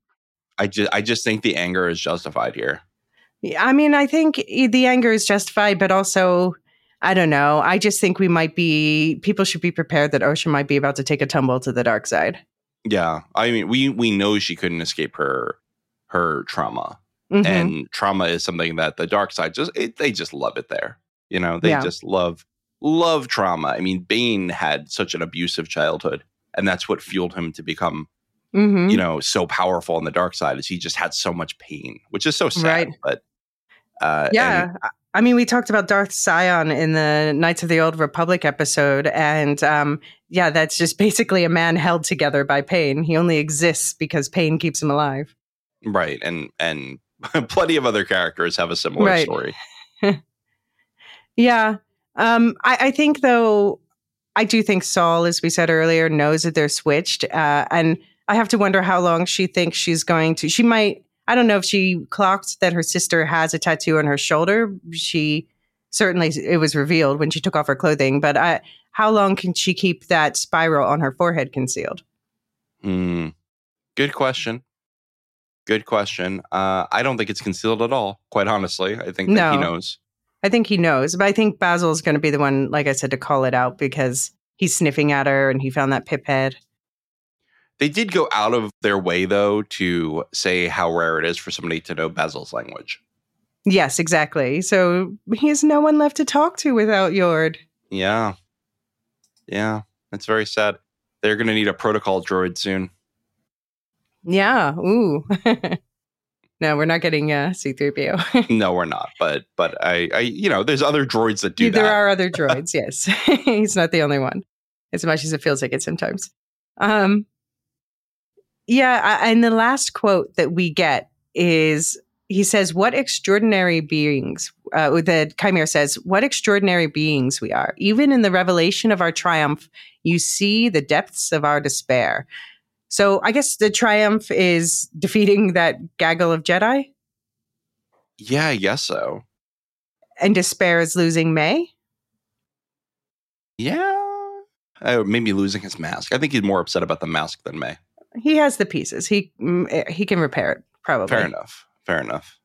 I just, I just think the anger is justified here. Yeah, I mean, I think the anger is justified, but also, I don't know. I just think we might be, people should be prepared that Osha might be about to take a tumble to the dark side. Yeah, I mean, we we know she couldn't escape her her trauma, mm-hmm. and trauma is something that the dark side just it, they just love it there. You know, they yeah. just love love trauma. I mean, Bane had such an abusive childhood, and that's what fueled him to become, mm-hmm. you know, so powerful on the dark side. Is he just had so much pain, which is so sad. Right. But uh, yeah. And, I mean, we talked about Darth Sion in the Knights of the Old Republic episode, and um, yeah, that's just basically a man held together by pain. He only exists because pain keeps him alive. Right, and and plenty of other characters have a similar right. story. yeah, um, I, I think though, I do think Saul, as we said earlier, knows that they're switched, uh, and I have to wonder how long she thinks she's going to. She might. I don't know if she clocked that her sister has a tattoo on her shoulder. She certainly it was revealed when she took off her clothing, but I, how long can she keep that spiral on her forehead concealed? Mm, good question. Good question. Uh, I don't think it's concealed at all, quite honestly. I think that No. he knows. I think he knows, but I think Basil's going to be the one, like I said, to call it out because he's sniffing at her and he found that pip head. They did go out of their way, though, to say how rare it is for somebody to know Basil's language. Yes, exactly. So he has no one left to talk to without Jord. Yeah. Yeah. That's very sad. They're going to need a protocol droid soon. Yeah. Ooh. No, we're not getting uh, C three P O. No, we're not. But, but I, I, you know, there's other droids that do yeah, that. There are other droids, yes. He's not the only one, as much as it feels like it sometimes. Um, yeah, I, and the last quote that we get is, he says, what extraordinary beings, uh, the Chimera says, what extraordinary beings we are. Even in the revelation of our triumph, you see the depths of our despair. So I guess the triumph is defeating that gaggle of Jedi? Yeah, I guess so. And despair is losing May? Yeah. Uh, maybe losing his mask. I think he's more upset about the mask than May. He has the pieces. He he can repair it, probably. Fair enough. Fair enough.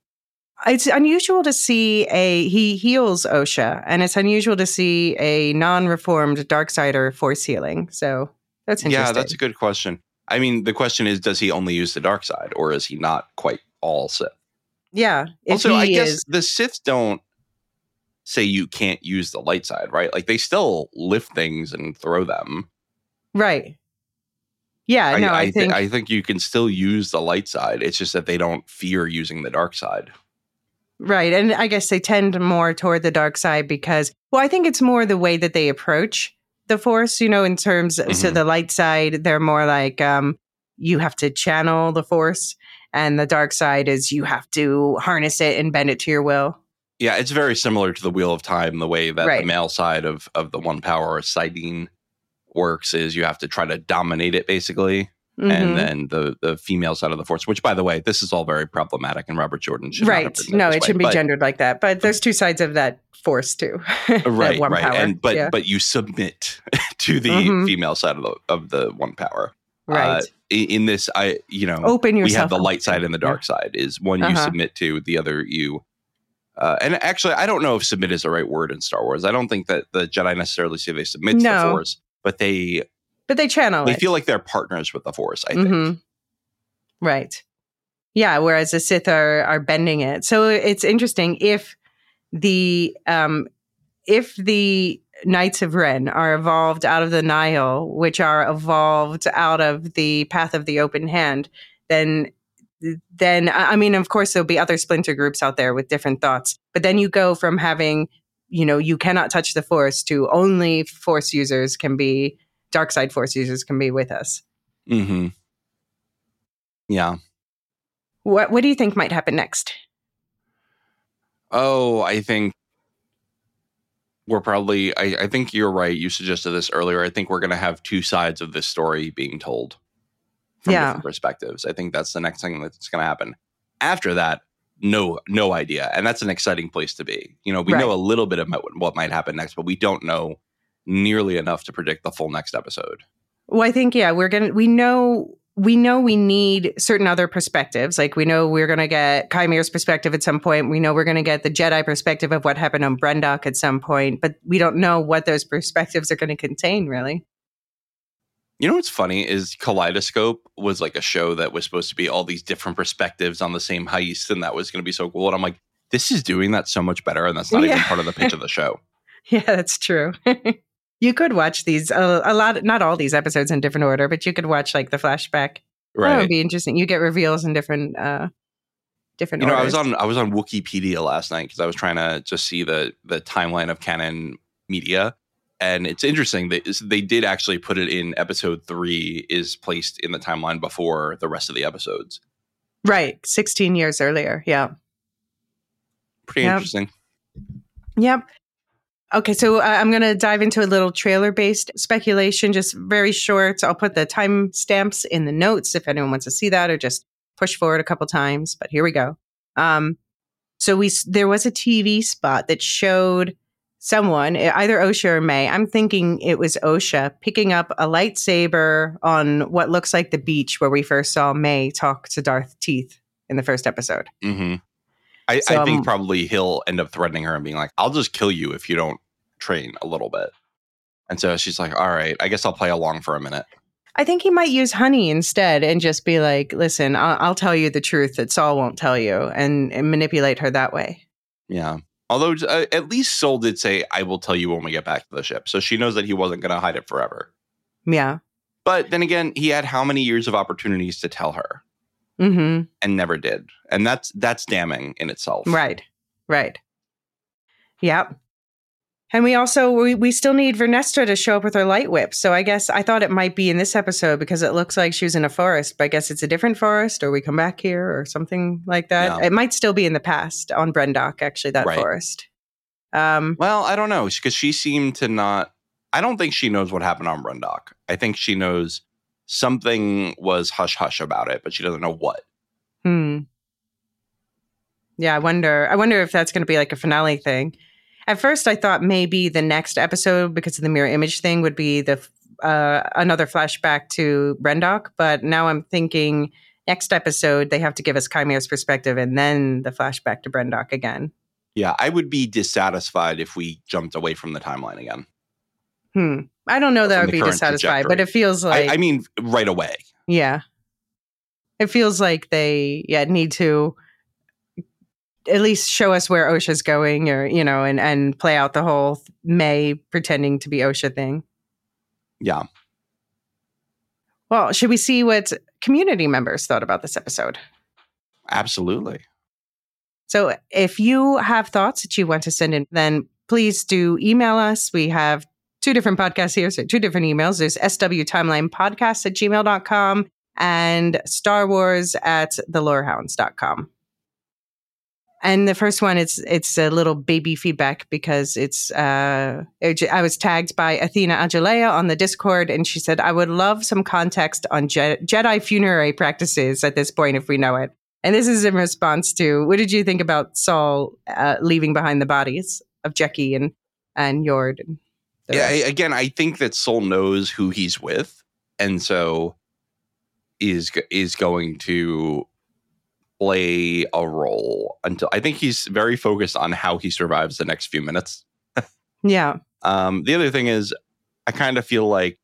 It's unusual to see a, he heals Osha, and it's unusual to see a non-reformed Darksider force healing. So that's interesting. Yeah, that's a good question. I mean, the question is, does he only use the dark side, or is he not quite all Sith? Yeah. Also, I guess is, the Sith don't say you can't use the light side, right? Like, they still lift things and throw them. Right. Yeah, I, no, I, I think... Th- I think you can still use the light side. It's just that they don't fear using the dark side. Right. And I guess they tend more toward the dark side because, well, I think it's more the way that they approach the Force, you know, in terms, mm-hmm. so the light side, they're more like, um, you have to channel the Force, and the dark side is you have to harness it and bend it to your will. Yeah, it's very similar to the Wheel of Time, the way that right. the male side of, of the one power siding works is you have to try to dominate it, basically. Mm-hmm. And then the, the female side of the Force, which, by the way, this is all very problematic, and Robert Jordan should right. not have written it No, this it way. shouldn't be but, gendered like that. But there's two sides of that Force too. right, one right. Power. And but yeah. but you submit to the mm-hmm. female side of the of the one power. Right. Uh, in, in this, I you know, open yourself. We have the light side and the dark yeah. side. Is one you uh-huh. submit to, the other you. Uh, and actually, I don't know if submit is the right word in Star Wars. I don't think that the Jedi necessarily say they submit no. to the Force, but they. But they channel they it. They feel like they're partners with the Force, I think. Mm-hmm. Right. Yeah, whereas the Sith are are bending it. So it's interesting if the um, if the Knights of Ren are evolved out of the Nihil, which are evolved out of the Path of the Open Hand, then then I mean, of course, there'll be other splinter groups out there with different thoughts. But then you go from having, you know, you cannot touch the Force to only Force users can be. Dark side Force users can be with us. Mm-hmm. Yeah. What What do you think might happen next? Oh, I think we're probably. I, I think you're right. You suggested this earlier. I think we're going to have two sides of this story being told from yeah. different perspectives. I think that's the next thing that's going to happen. After that, no, no idea, and that's an exciting place to be. You know, we right. know a little bit about what might happen next, but we don't know nearly enough to predict the full next episode. Well, I think, yeah, we're going to, we know, we know we need certain other perspectives. Like we know we're going to get Chimera's perspective at some point. We know we're going to get the Jedi perspective of what happened on Brendok at some point, but we don't know what those perspectives are going to contain, really. You know what's funny is Kaleidoscope was like a show that was supposed to be all these different perspectives on the same heist, and that was going to be so cool. And I'm like, this is doing that so much better, and that's not yeah. even part of the pitch of the show. Yeah, that's true. You could watch these uh, a lot, not all these episodes in different order, but you could watch like the flashback. Right, that would be interesting. You get reveals in different, uh, different. You know, orders. I was on I was on Wikipedia last night because I was trying to just see the the timeline of canon media, and it's interesting that they did actually put it in episode three is placed in the timeline before the rest of the episodes. Right, sixteen years earlier. Yeah, pretty yep. interesting. Yep. Okay, so uh, I'm going to dive into a little trailer-based speculation, just very short. I'll put the timestamps in the notes if anyone wants to see that, or just push forward a couple times. But here we go. Um, So we there was a T V spot that showed someone, either Osha or May, I'm thinking it was Osha, picking up a lightsaber on what looks like the beach where we first saw May talk to Darth Teeth in the first episode. Mm-hmm. I, So, I think um, probably he'll end up threatening her and being like, I'll just kill you if you don't train a little bit. And so she's like, all right, I guess I'll play along for a minute. I think he might use Honey instead and just be like, listen, I'll, I'll tell you the truth that Saul won't tell you, and, and manipulate her that way. Yeah. Although uh, at least Sol did say, I will tell you when we get back to the ship. So she knows that he wasn't going to hide it forever. Yeah. But then again, he had how many years of opportunities to tell her Mm-hmm. and never did. And that's that's damning in itself. Right. Right. Yep. And we also, we, we still need Vernestra to show up with her light whip. So I guess I thought it might be in this episode because it looks like she was in a forest, but I guess it's a different forest, or we come back here or something like that. Yeah. It might still be in the past on Brendock, actually, that Right. forest. Um, Well, I don't know, because she seemed to not. I don't think she knows what happened on Brendock. I think she knows something was hush hush about it, but she doesn't know what. hmm. Yeah, I wonder. I wonder if that's going to be like a finale thing. At first, I thought maybe the next episode, because of the mirror image thing, would be the uh, another flashback to Brendock. But now I'm thinking next episode they have to give us Chimair's perspective, and then the flashback to Brendock again. Yeah, I would be dissatisfied if we jumped away from the timeline again. Hmm. I don't know that From I'd the be current dissatisfied, but trajectory. it feels like I, I mean, right away. yeah, it feels like they yeah need to at least show us where Osha's going, or you know, and and play out the whole May pretending to be Osha thing. Yeah. Well, should we see what community members thought about this episode? Absolutely. So if you have thoughts that you want to send in, then please do email us. We have two different podcasts here, so two different emails. There's swtimelinepodcast at gmail dot com and Star Wars at the lorehounds dot com. And the first one, it's it's a little baby feedback because it's uh, it, I was tagged by Athena Ajalea on the Discord, and she said, I would love some context on Je- Jedi funerary practices at this point if we know it. And this is in response to, what did you think about Saul uh, leaving behind the bodies of Jecki and, and Yord? And the Yeah. I, rest? again, I think that Sol knows who he's with, and so is is going to play a role until I think he's very focused on how he survives the next few minutes. Yeah. Um, the other thing is, I kind of feel like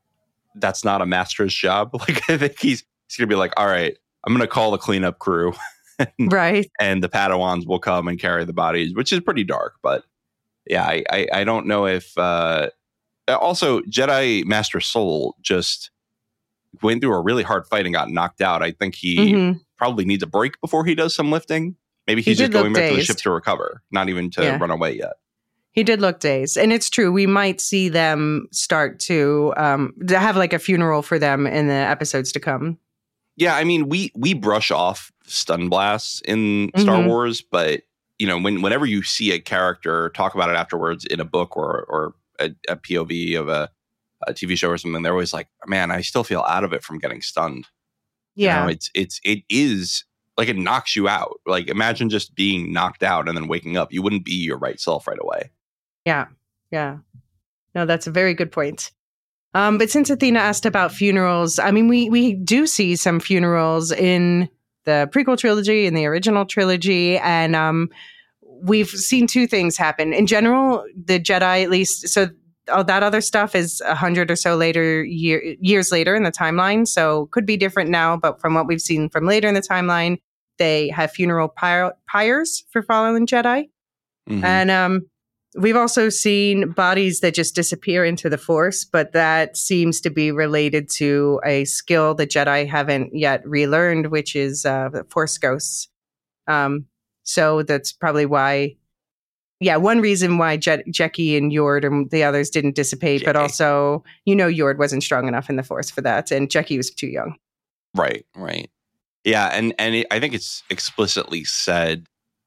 that's not a master's job. Like, I think he's he's gonna be like, all right, I'm gonna call the cleanup crew, Right. and the Padawans will come and carry the bodies, which is pretty dark. But yeah, I I, I don't know if uh, also Jedi Master Sol just went through a really hard fight and got knocked out. I think he Mhm. probably needs a break before he does some lifting. Maybe He he's did just going look back to the dazed. ship to recover, not even to Yeah. run away yet. He did look dazed. And it's true. We might see them start to, um, to have like a funeral for them in the episodes to come. Yeah, I mean, we we brush off stun blasts in Star Mhm. Wars, but you know, when whenever you see a character talk about it afterwards in a book or or a, a P O V of a, a T V show or something, they're always like, "Man, I still feel out of it from getting stunned." Yeah. You know, it's it's it is like it knocks you out. Like, imagine just being knocked out and then waking up. You wouldn't be your right self right away. Yeah. Yeah. No, that's a very good point. Um, but since Athena asked about funerals, I mean, we we do see some funerals in the prequel trilogy, in the original trilogy, and um, we've seen two things happen. In general, the Jedi, at least, so all that other stuff is a hundred or so later year, years later in the timeline, so could be different now. But from what we've seen from later in the timeline, they have funeral pyre, pyres for fallen Jedi. Mhm. And um, we've also seen bodies that just disappear into the Force, but that seems to be related to a skill the Jedi haven't yet relearned, which is uh, the Force ghosts. Um, so that's probably why, yeah, one reason why Je- Jecki and Yord and the others didn't dissipate, but Jecki. also, you know, Yord wasn't strong enough in the Force for that, and Jecki was too young. Right, right. Yeah, and and it, I think it's explicitly said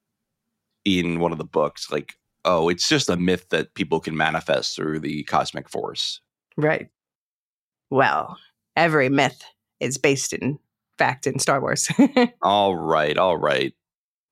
in one of the books, like, oh, it's just a myth that people can manifest through the cosmic force. Right. Well, every myth is based in fact in Star Wars. All right, all right.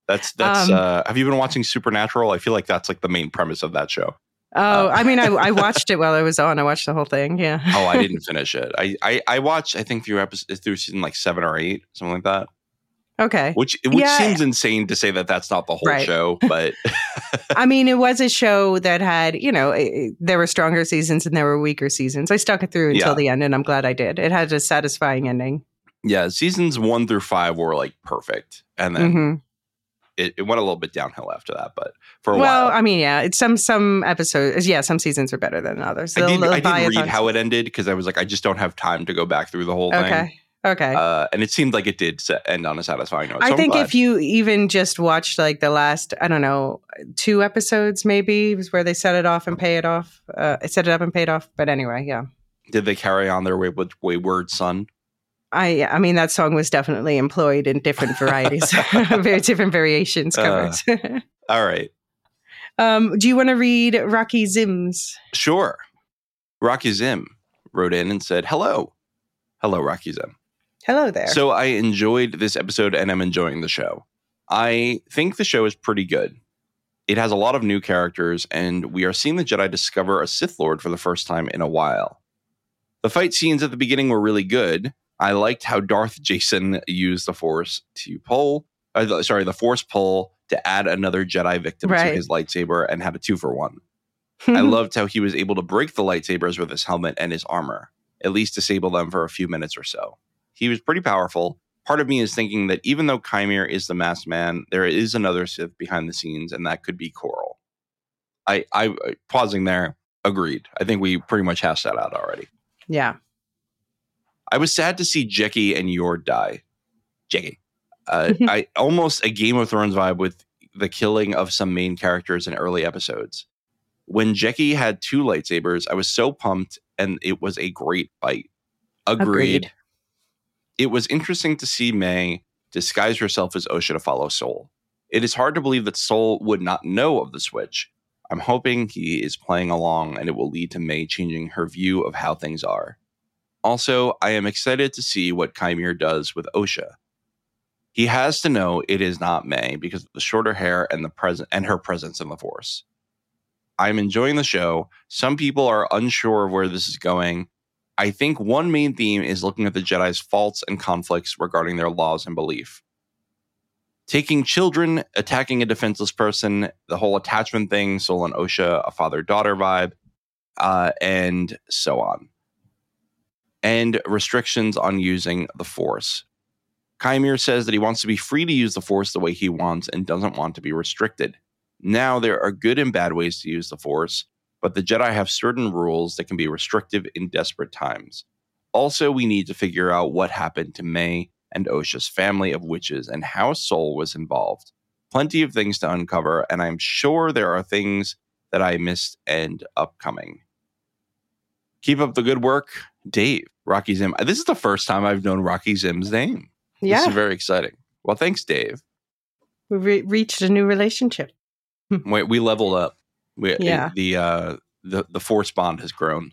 That's that's. Um, uh, have you been watching Supernatural? I feel like that's like the main premise of that show. Oh, Uh, I mean, I, I watched it while I was on. I watched the whole thing. Yeah. oh, I didn't finish it. I I, I watched I think few episodes through season like seven or eight, something like that. Okay. Which which Yeah. seems insane to say that that's not the whole Right. show, but I mean, it was a show that had, you know, it, there were stronger seasons and there were weaker seasons. I stuck it through until Yeah. the end, and I'm glad I did. It had a satisfying ending. yeah, seasons one through five were like perfect, and then hmm it, it went a little bit downhill after that. But for a Well, while, I mean, yeah, it's some some episodes. Yeah, some seasons are better than others. I They'll- did they'll I buy did a read ton- how it ended because I was like, I just don't have time to go back through the whole thing. Okay. Okay. Uh, and it seemed like it did set, end on a satisfying note. So I I'm think glad. if you even just watched like the last, I don't know, two episodes maybe was where they set it off and pay it off. Uh, set it up and pay it off. But anyway, yeah. did they carry on their wayward, wayward son? I I mean that song was definitely employed in different varieties, very different variations Uh. covered. All right, um, do you want to read Rocky Zim's? sure. Rocky Zim wrote in and said, "Hello, hello, Rocky Zim. Hello there. So I enjoyed this episode and I'm enjoying the show. I think the show is pretty good. It has a lot of new characters, and we are seeing the Jedi discover a Sith Lord for the first time in a while. The fight scenes at the beginning were really good. I liked how Darth Jason used the Force to pull, uh, sorry, the Force pull to add another Jedi victim Right. to his lightsaber and had a two for one. I loved how he was able to break the lightsabers with his helmet and his armor, at least disable them for a few minutes or so. He was pretty powerful. Part of me is thinking that even though Chimere is the masked man, there is another Sith behind the scenes, and that could be Coral. I, I pausing there, agreed. I think we pretty much hashed that out already. yeah. I was sad to see Jecki and Yord die. Jecki. Uh, I almost a Game of Thrones vibe with the killing of some main characters in early episodes. When Jecki had two lightsabers, I was so pumped, and it was a great fight. Agreed. Agreed. It was interesting to see May disguise herself as Osha to follow Sol. It is hard to believe that Sol would not know of the switch. I'm hoping he is playing along, and it will lead to May changing her view of how things are. Also, I am excited to see what Chimere does with Osha. He has to know it is not May because of the shorter hair and the present and her presence in the Force. I'm enjoying the show. Some people are unsure of where this is going. I think one main theme is looking at the Jedi's faults and conflicts regarding their laws and belief. Taking children, attacking a defenseless person, the whole attachment thing, Sol and Osha, a father-daughter vibe, uh, and so on. And restrictions on using the Force. Chimere says that he wants to be free to use the Force the way he wants and doesn't want to be restricted. Now, there are good and bad ways to use the Force, but the Jedi have certain rules that can be restrictive in desperate times. Also, we need to figure out what happened to May and Osha's family of witches and how Sol was involved. Plenty of things to uncover, and I'm sure there are things that I missed and upcoming. Keep up the good work, Dave. Rocky Zim. This is the first time I've known Rocky Zim's name. This Yeah. is very exciting. Well, thanks, Dave. We re- reached a new relationship. We, we leveled up. We, Yeah. The uh, the the Force bond has grown.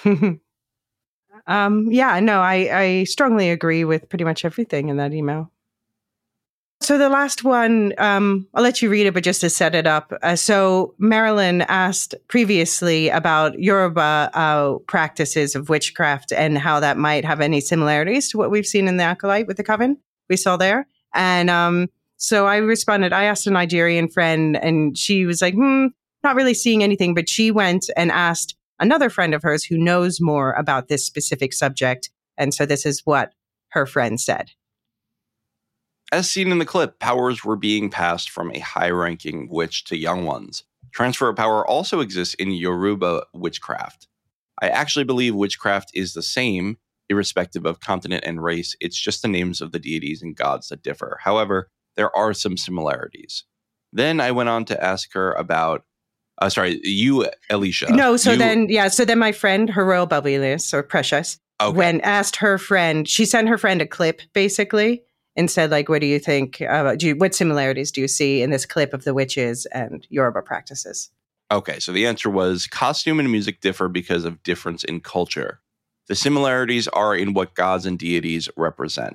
um, yeah, no, I, I strongly agree with pretty much everything in that email. So the last one, um, I'll let you read it, but just to set it up. Uh, so Marilyn asked previously about Yoruba uh, practices of witchcraft and how that might have any similarities to what we've seen in the Acolyte with the Coven we saw there. And um, so I responded, I asked a Nigerian friend and she was like, hmm, not really seeing anything, but she went and asked another friend of hers who knows more about this specific subject. And so this is what her friend said. As seen in the clip, powers were being passed from a high-ranking witch to young ones. Transfer of power also exists in Yoruba witchcraft. I actually believe witchcraft is the same, irrespective of continent and race. It's just the names of the deities and gods that differ. However, there are some similarities. Then I went on to ask her about, uh, sorry, you, Alicia. No, so you, then, yeah, so then my friend, her royal bubbliness, or Precious, okay. when asked her friend, she sent her friend a clip, basically, and said, like, what do you think, uh, do you, what similarities do you see in this clip of the witches and Yoruba practices? Okay, so the answer was costume and music differ because of difference in culture. The similarities are in what gods and deities represent.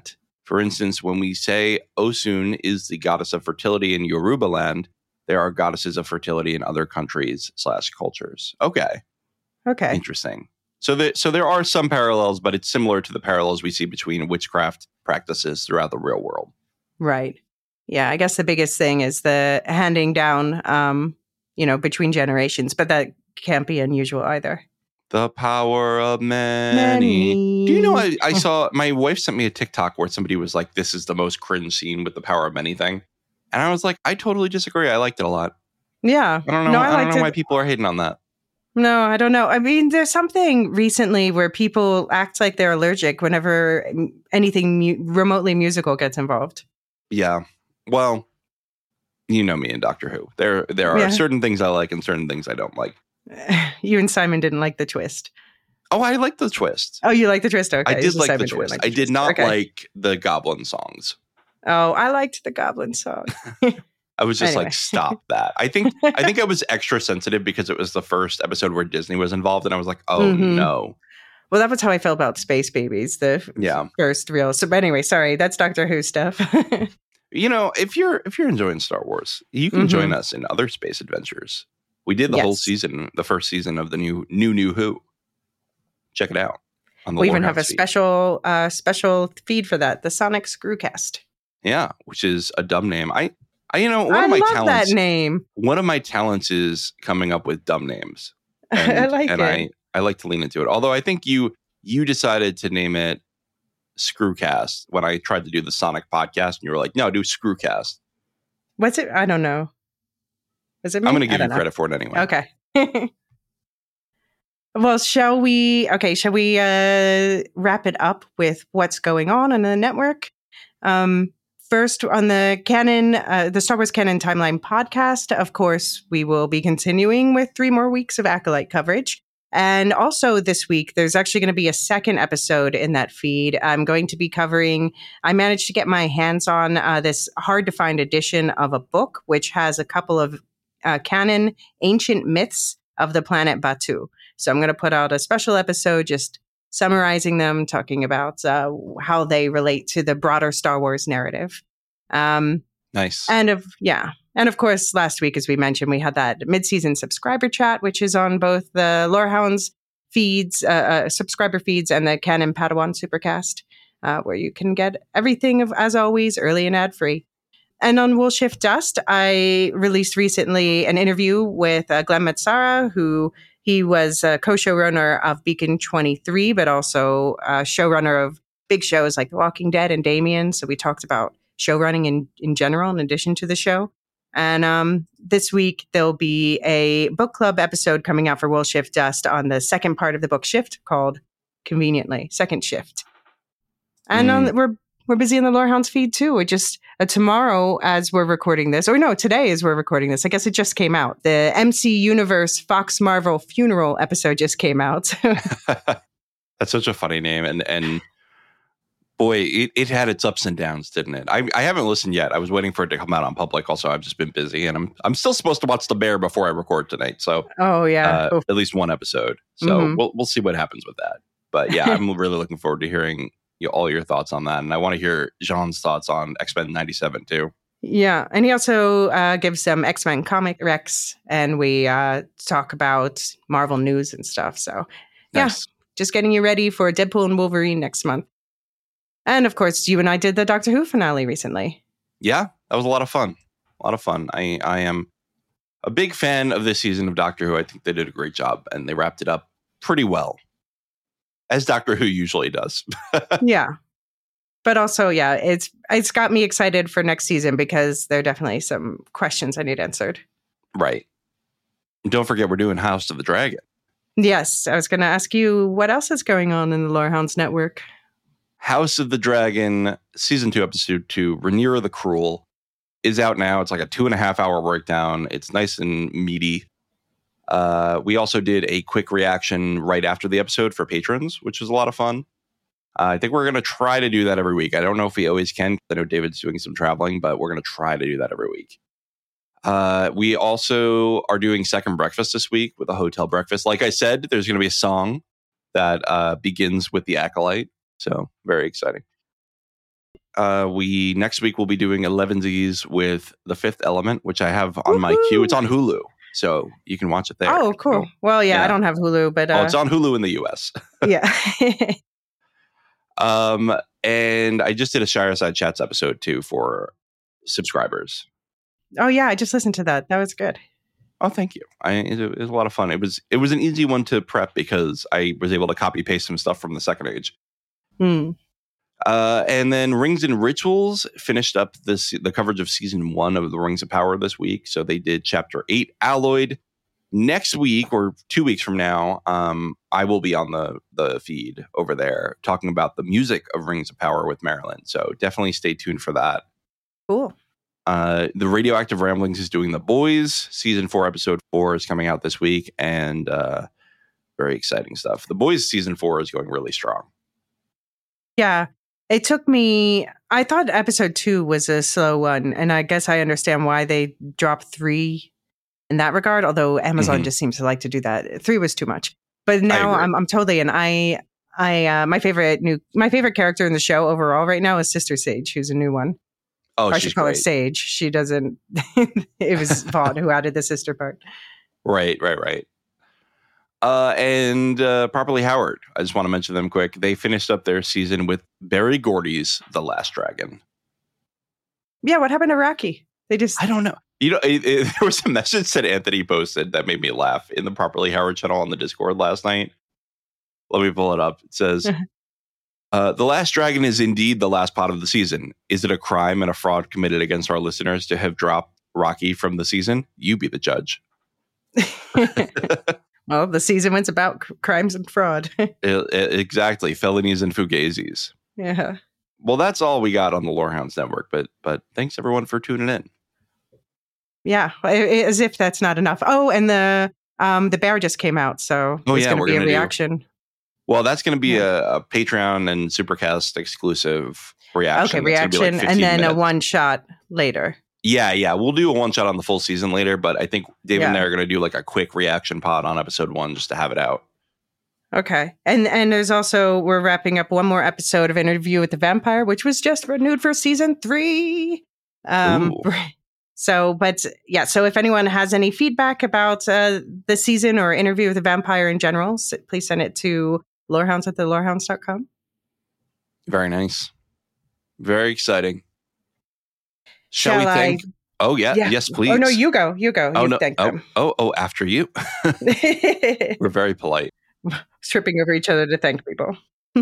For instance, when we say Osun is the goddess of fertility in Yoruba land, there are goddesses of fertility in other countries slash cultures. Okay. Okay. Interesting. So, the, so there are some parallels, but it's similar to the parallels we see between witchcraft practices throughout the real world. Right. Yeah, I guess the biggest thing is the handing down, um, you know, between generations, but that can't be unusual either. The power of many. Many. Do you know, I, I saw, my wife sent me a TikTok where somebody was like, this is the most cringe scene with the power of many thing. And I was like, I totally disagree. I liked it a lot. Yeah. I don't know, No, I, I don't liked know it. why people are hating on that. No, I don't know. I mean, there's something recently where people act like they're allergic whenever anything mu- remotely musical gets involved. Yeah. Well, you know me and Doctor Who. There there are Yeah. certain things I like and certain things I don't like. You and Simon didn't like the twist. Oh, I like the twist. Oh, you like the twist? Okay. I did So like Simon the didn't twist. like the I did twist. not Okay. like the Goblin songs. Oh, I liked the Goblin song. I was just Anyway. like, stop that. I think I think I was extra sensitive because it was the first episode where Disney was involved, and I was like, oh Mhm. no. Well, that was how I felt about Space Babies, the f- Yeah. first real. So, but anyway, sorry, that's Doctor Who stuff. You know, if you're if you're enjoying Star Wars, you can Mhm. join us in other space adventures. We did the whole Yes. season, the first season of the new new new Who. Check it out. On the We even have a Lorehouse feed. special uh, special feed for that, the Sonic Screwcast. Yeah, which is a dumb name. I, I you know, one I of my love talents. that name. One of my talents is coming up with dumb names. I And, like and it. I, I like to lean into it. Although I think you you decided to name it Screwcast when I tried to do the Sonic podcast, and you were like, "No, do Screwcast." What's it? I don't know. Is it me? I'm going to I give you don't know. credit for it anyway. Okay. Well, shall we? Okay, shall we uh, wrap it up with what's going on in the network? Um, first, on the canon, uh, the Star Wars Canon Timeline podcast, of course, we will be continuing with three more weeks of Acolyte coverage. And also this week, there's actually going to be a second episode in that feed. I'm going to be covering, I managed to get my hands on uh, this hard to find edition of a book, which has a couple of uh, canon ancient myths of the planet Batu. So I'm going to put out a special episode just summarizing them, talking about uh, how they relate to the broader Star Wars narrative. Um, Nice. and of yeah, and of course, last week, as we mentioned, we had that mid-season subscriber chat, which is on both the Lorehounds feeds, uh, uh, subscriber feeds, and the Canon Padawan Supercast, uh, where you can get everything of, as always, early and ad-free. And on Will Shift Dust, I released recently an interview with uh, Glenn Matsara, who he was a co-showrunner of Beacon twenty-three, but also a showrunner of big shows like The Walking Dead and Damien. So we talked about showrunning in, in general, in addition to the show. And um, this week, there'll be a book club episode coming out for Will Shift Dust on the second part of the book Shift called Conveniently, Second Shift. And Mm. um, we're we're busy in the Lorehounds feed too. We're just uh, tomorrow as we're recording this, or no, today as we're recording this. I guess it just came out. The M C Universe Fox Marvel Funeral episode just came out. That's such a funny name, and and boy, it, it had its ups and downs, didn't it? I, I haven't listened yet. I was waiting for it to come out on public. Also, I've just been busy, and I'm I'm still supposed to watch The Bear before I record tonight. So Oh yeah. uh, Oh, at least one episode. So Mhm. we'll we'll see what happens with that. But yeah, I'm really looking forward to hearing you, all your thoughts on that, and I want to hear Jean's thoughts on X-Men ninety-seven too. Yeah, and he also uh, gives some X-Men comic recs, and we uh, talk about Marvel news and stuff. So yeah, Nice. just getting you ready for Deadpool and Wolverine next month. And of course, you and I did the Doctor Who finale recently. Yeah, that was a lot of fun. A lot of fun. I I am a big fan of this season of Doctor Who. I think they did a great job, and they wrapped it up pretty well, as Doctor Who usually does. Yeah. But also, yeah, it's it's got me excited for next season because there are definitely some questions I need answered. Right. And don't forget, we're doing House of the Dragon. Yes, I was going to ask you what else is going on in the Lorehounds network. House of the Dragon, season two, episode two, Rhaenyra the Cruel, is out now. It's like a two and a half hour breakdown. It's nice and meaty. Uh, we also did a quick reaction right after the episode for patrons, which was a lot of fun. Uh, I think we're going to try to do that every week. I don't know if we always can. I know David's doing some traveling, but we're going to try to do that every week. Uh, we also are doing Second Breakfast this week with a hotel breakfast. Like I said, there's going to be a song that uh, begins with the Acolyte. So very exciting. Uh, we next week we'll be doing elevensies with The Fifth Element, which I have on Woo-hoo! my queue. It's on Hulu, so you can watch it there. Oh, cool. So, well, yeah, yeah, I don't have Hulu, but uh, oh, it's on Hulu in the U S. yeah. um, and I just did a Shireside Chats episode too for subscribers. Oh yeah, I just listened to that. That was good. Oh, thank you. I, it, it was a lot of fun. It was it was an easy one to prep because I was able to copy paste some stuff from the second age. Hmm. Uh, and then Rings and Rituals finished up this the coverage of season one of the Rings of Power this week. So they did chapter eight, Alloyed. Next week or two weeks from now, um, I will be on the the feed over there talking about the music of Rings of Power with Marilyn. So definitely stay tuned for that. Cool. Uh, the Radioactive Ramblings is doing The Boys. Season four, episode four is coming out this week, and uh, very exciting stuff. The Boys season four is going really strong. Yeah. It took me, I thought episode two was a slow one, and I guess I understand why they dropped three in that regard, although Amazon mm-hmm. just seems to like to do that. Three was too much. But now I'm I'm totally in. I I uh, my favorite new my favorite character in the show overall right now is Sister Sage, who's a new one. Oh, I she's should call great. her Sage. She doesn't it was Vaughn who added the sister part. Right, right, right. Uh, and uh, Properly Howard. I just want to mention them quick. They finished up their season with Barry Gordy's The Last Dragon. Yeah, what happened to Rocky? They just I don't know. You know, it, it, there was a message that Anthony posted that made me laugh in the Properly Howard channel on the Discord last night. Let me pull it up. It says, uh, The Last Dragon is indeed the last pot of the season. Is it a crime and a fraud committed against our listeners to have dropped Rocky from the season? You be the judge. Well, the season was about c- crimes and fraud. it, it, exactly. Felonies and fugazis. Yeah. Well, that's all we got on the Lorehounds Network, but but thanks everyone for tuning in. Yeah, as if that's not enough. Oh, and the um the bear just came out, so oh, there's yeah, going to be a do, reaction. Well, that's going to be yeah. a, a Patreon and Supercast exclusive reaction. Okay, reaction, like and then minutes. a one shot later. Yeah, yeah, we'll do a one shot on the full season later, but I think Dave yeah. and I are going to do like a quick reaction pod on episode one just to have it out. Okay, and and there's also we're wrapping up one more episode of Interview with the Vampire, which was just renewed for season three. Um, Ooh. So, but yeah, so if anyone has any feedback about uh, the season or Interview with the Vampire in general, please send it to lorehounds at the lorehounds dot com. Very nice. Very exciting. Shall, Shall we thank? I? Oh, yeah. yeah. Yes, please. Oh, no, you go. You go. Oh, you no. thank oh, them. oh, oh, after you. We're very polite. Tripping over each other to thank people.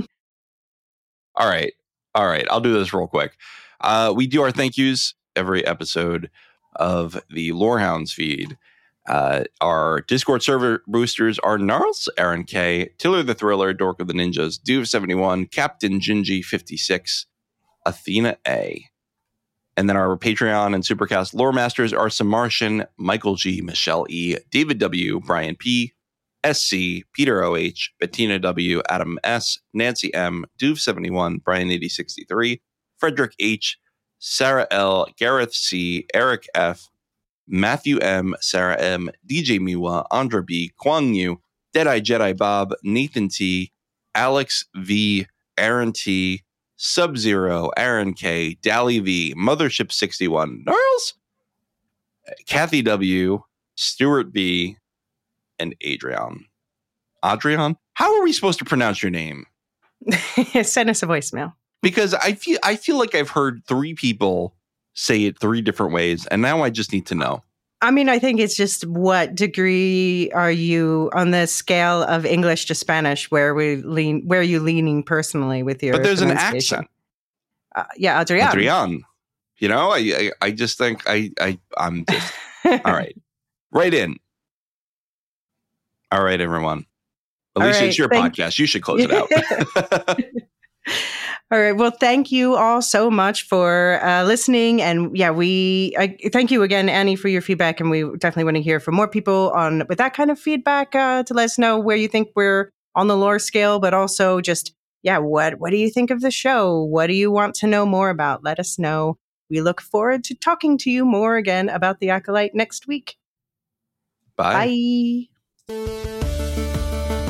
All right. All right. I'll do this real quick. Uh, we do our thank yous every episode of the Lorehounds feed. Uh, our Discord server boosters are Gnarls, Aaron K, Tiller the Thriller, Dork of the Ninjas, Duve seventy-one, Captain Gingy fifty-six, Athena A. And then our Patreon and Supercast lore masters are Samartian, Michael G, Michelle E, David W, Brian P, S C, Peter O H, Bettina W, Adam S, Nancy M, Duve seventy-one, Brian eighty sixty-three, Frederick H, Sarah L, Gareth C, Eric F, Matthew M, Sarah M, D J Miwa, Andra B, Kwang Yu, Deadeye Jedi Bob, Nathan T, Alex V, Aaron T, Sub-Zero, Aaron K, Dally V, Mothership sixty-one, Gnarls, Kathy W, Stuart B, and Adrian. Adrian? How are we supposed to pronounce your name? Send us a voicemail. Because I feel I feel like I've heard three people say it three different ways, and now I just need to know. I mean, I think it's just what degree are you on the scale of English to Spanish? Where we lean? Where are you leaning personally with your? But there's an accent. Uh, yeah, Adrian. Adrian. You know, I, I I just think I I I'm just all right. Right in. All right, everyone. Alicia, right, it's your podcast. You. you should close it out. All right. Well, thank you all so much for uh, listening. And yeah, we I, thank you again, Annie, for your feedback. And we definitely want to hear from more people on with that kind of feedback uh, to let us know where you think we're on the lore scale, but also just, yeah, what, what do you think of the show? What do you want to know more about? Let us know. We look forward to talking to you more again about the Acolyte next week. Bye. Bye. The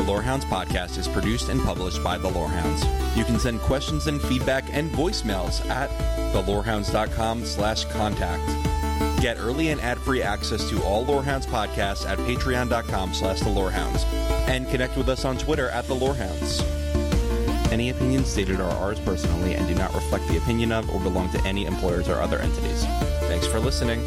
Lorehounds podcast is produced and published by The Lorehounds. You can send questions and feedback and voicemails at thelorehounds.com slash contact. Get early and ad-free access to all Lorehounds podcasts at patreon.com slash thelorehounds. And connect with us on Twitter at The Lorehounds. Any opinions stated are ours personally and do not reflect the opinion of or belong to any employers or other entities. Thanks for listening.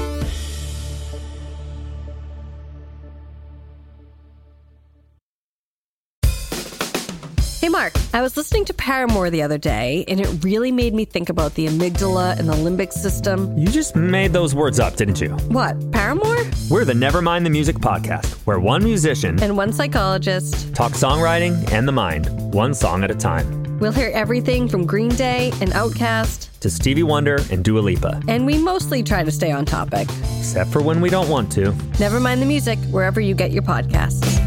Hey, Mark, I was listening to Paramore the other day, and it really made me think about the amygdala and the limbic system. You just made those words up, didn't you? What, Paramore? We're the Nevermind the Music podcast, where one musician and one psychologist talk songwriting and the mind, one song at a time. We'll hear everything from Green Day and Outkast to Stevie Wonder and Dua Lipa. And we mostly try to stay on topic. Except for when we don't want to. Nevermind the Music, wherever you get your podcasts.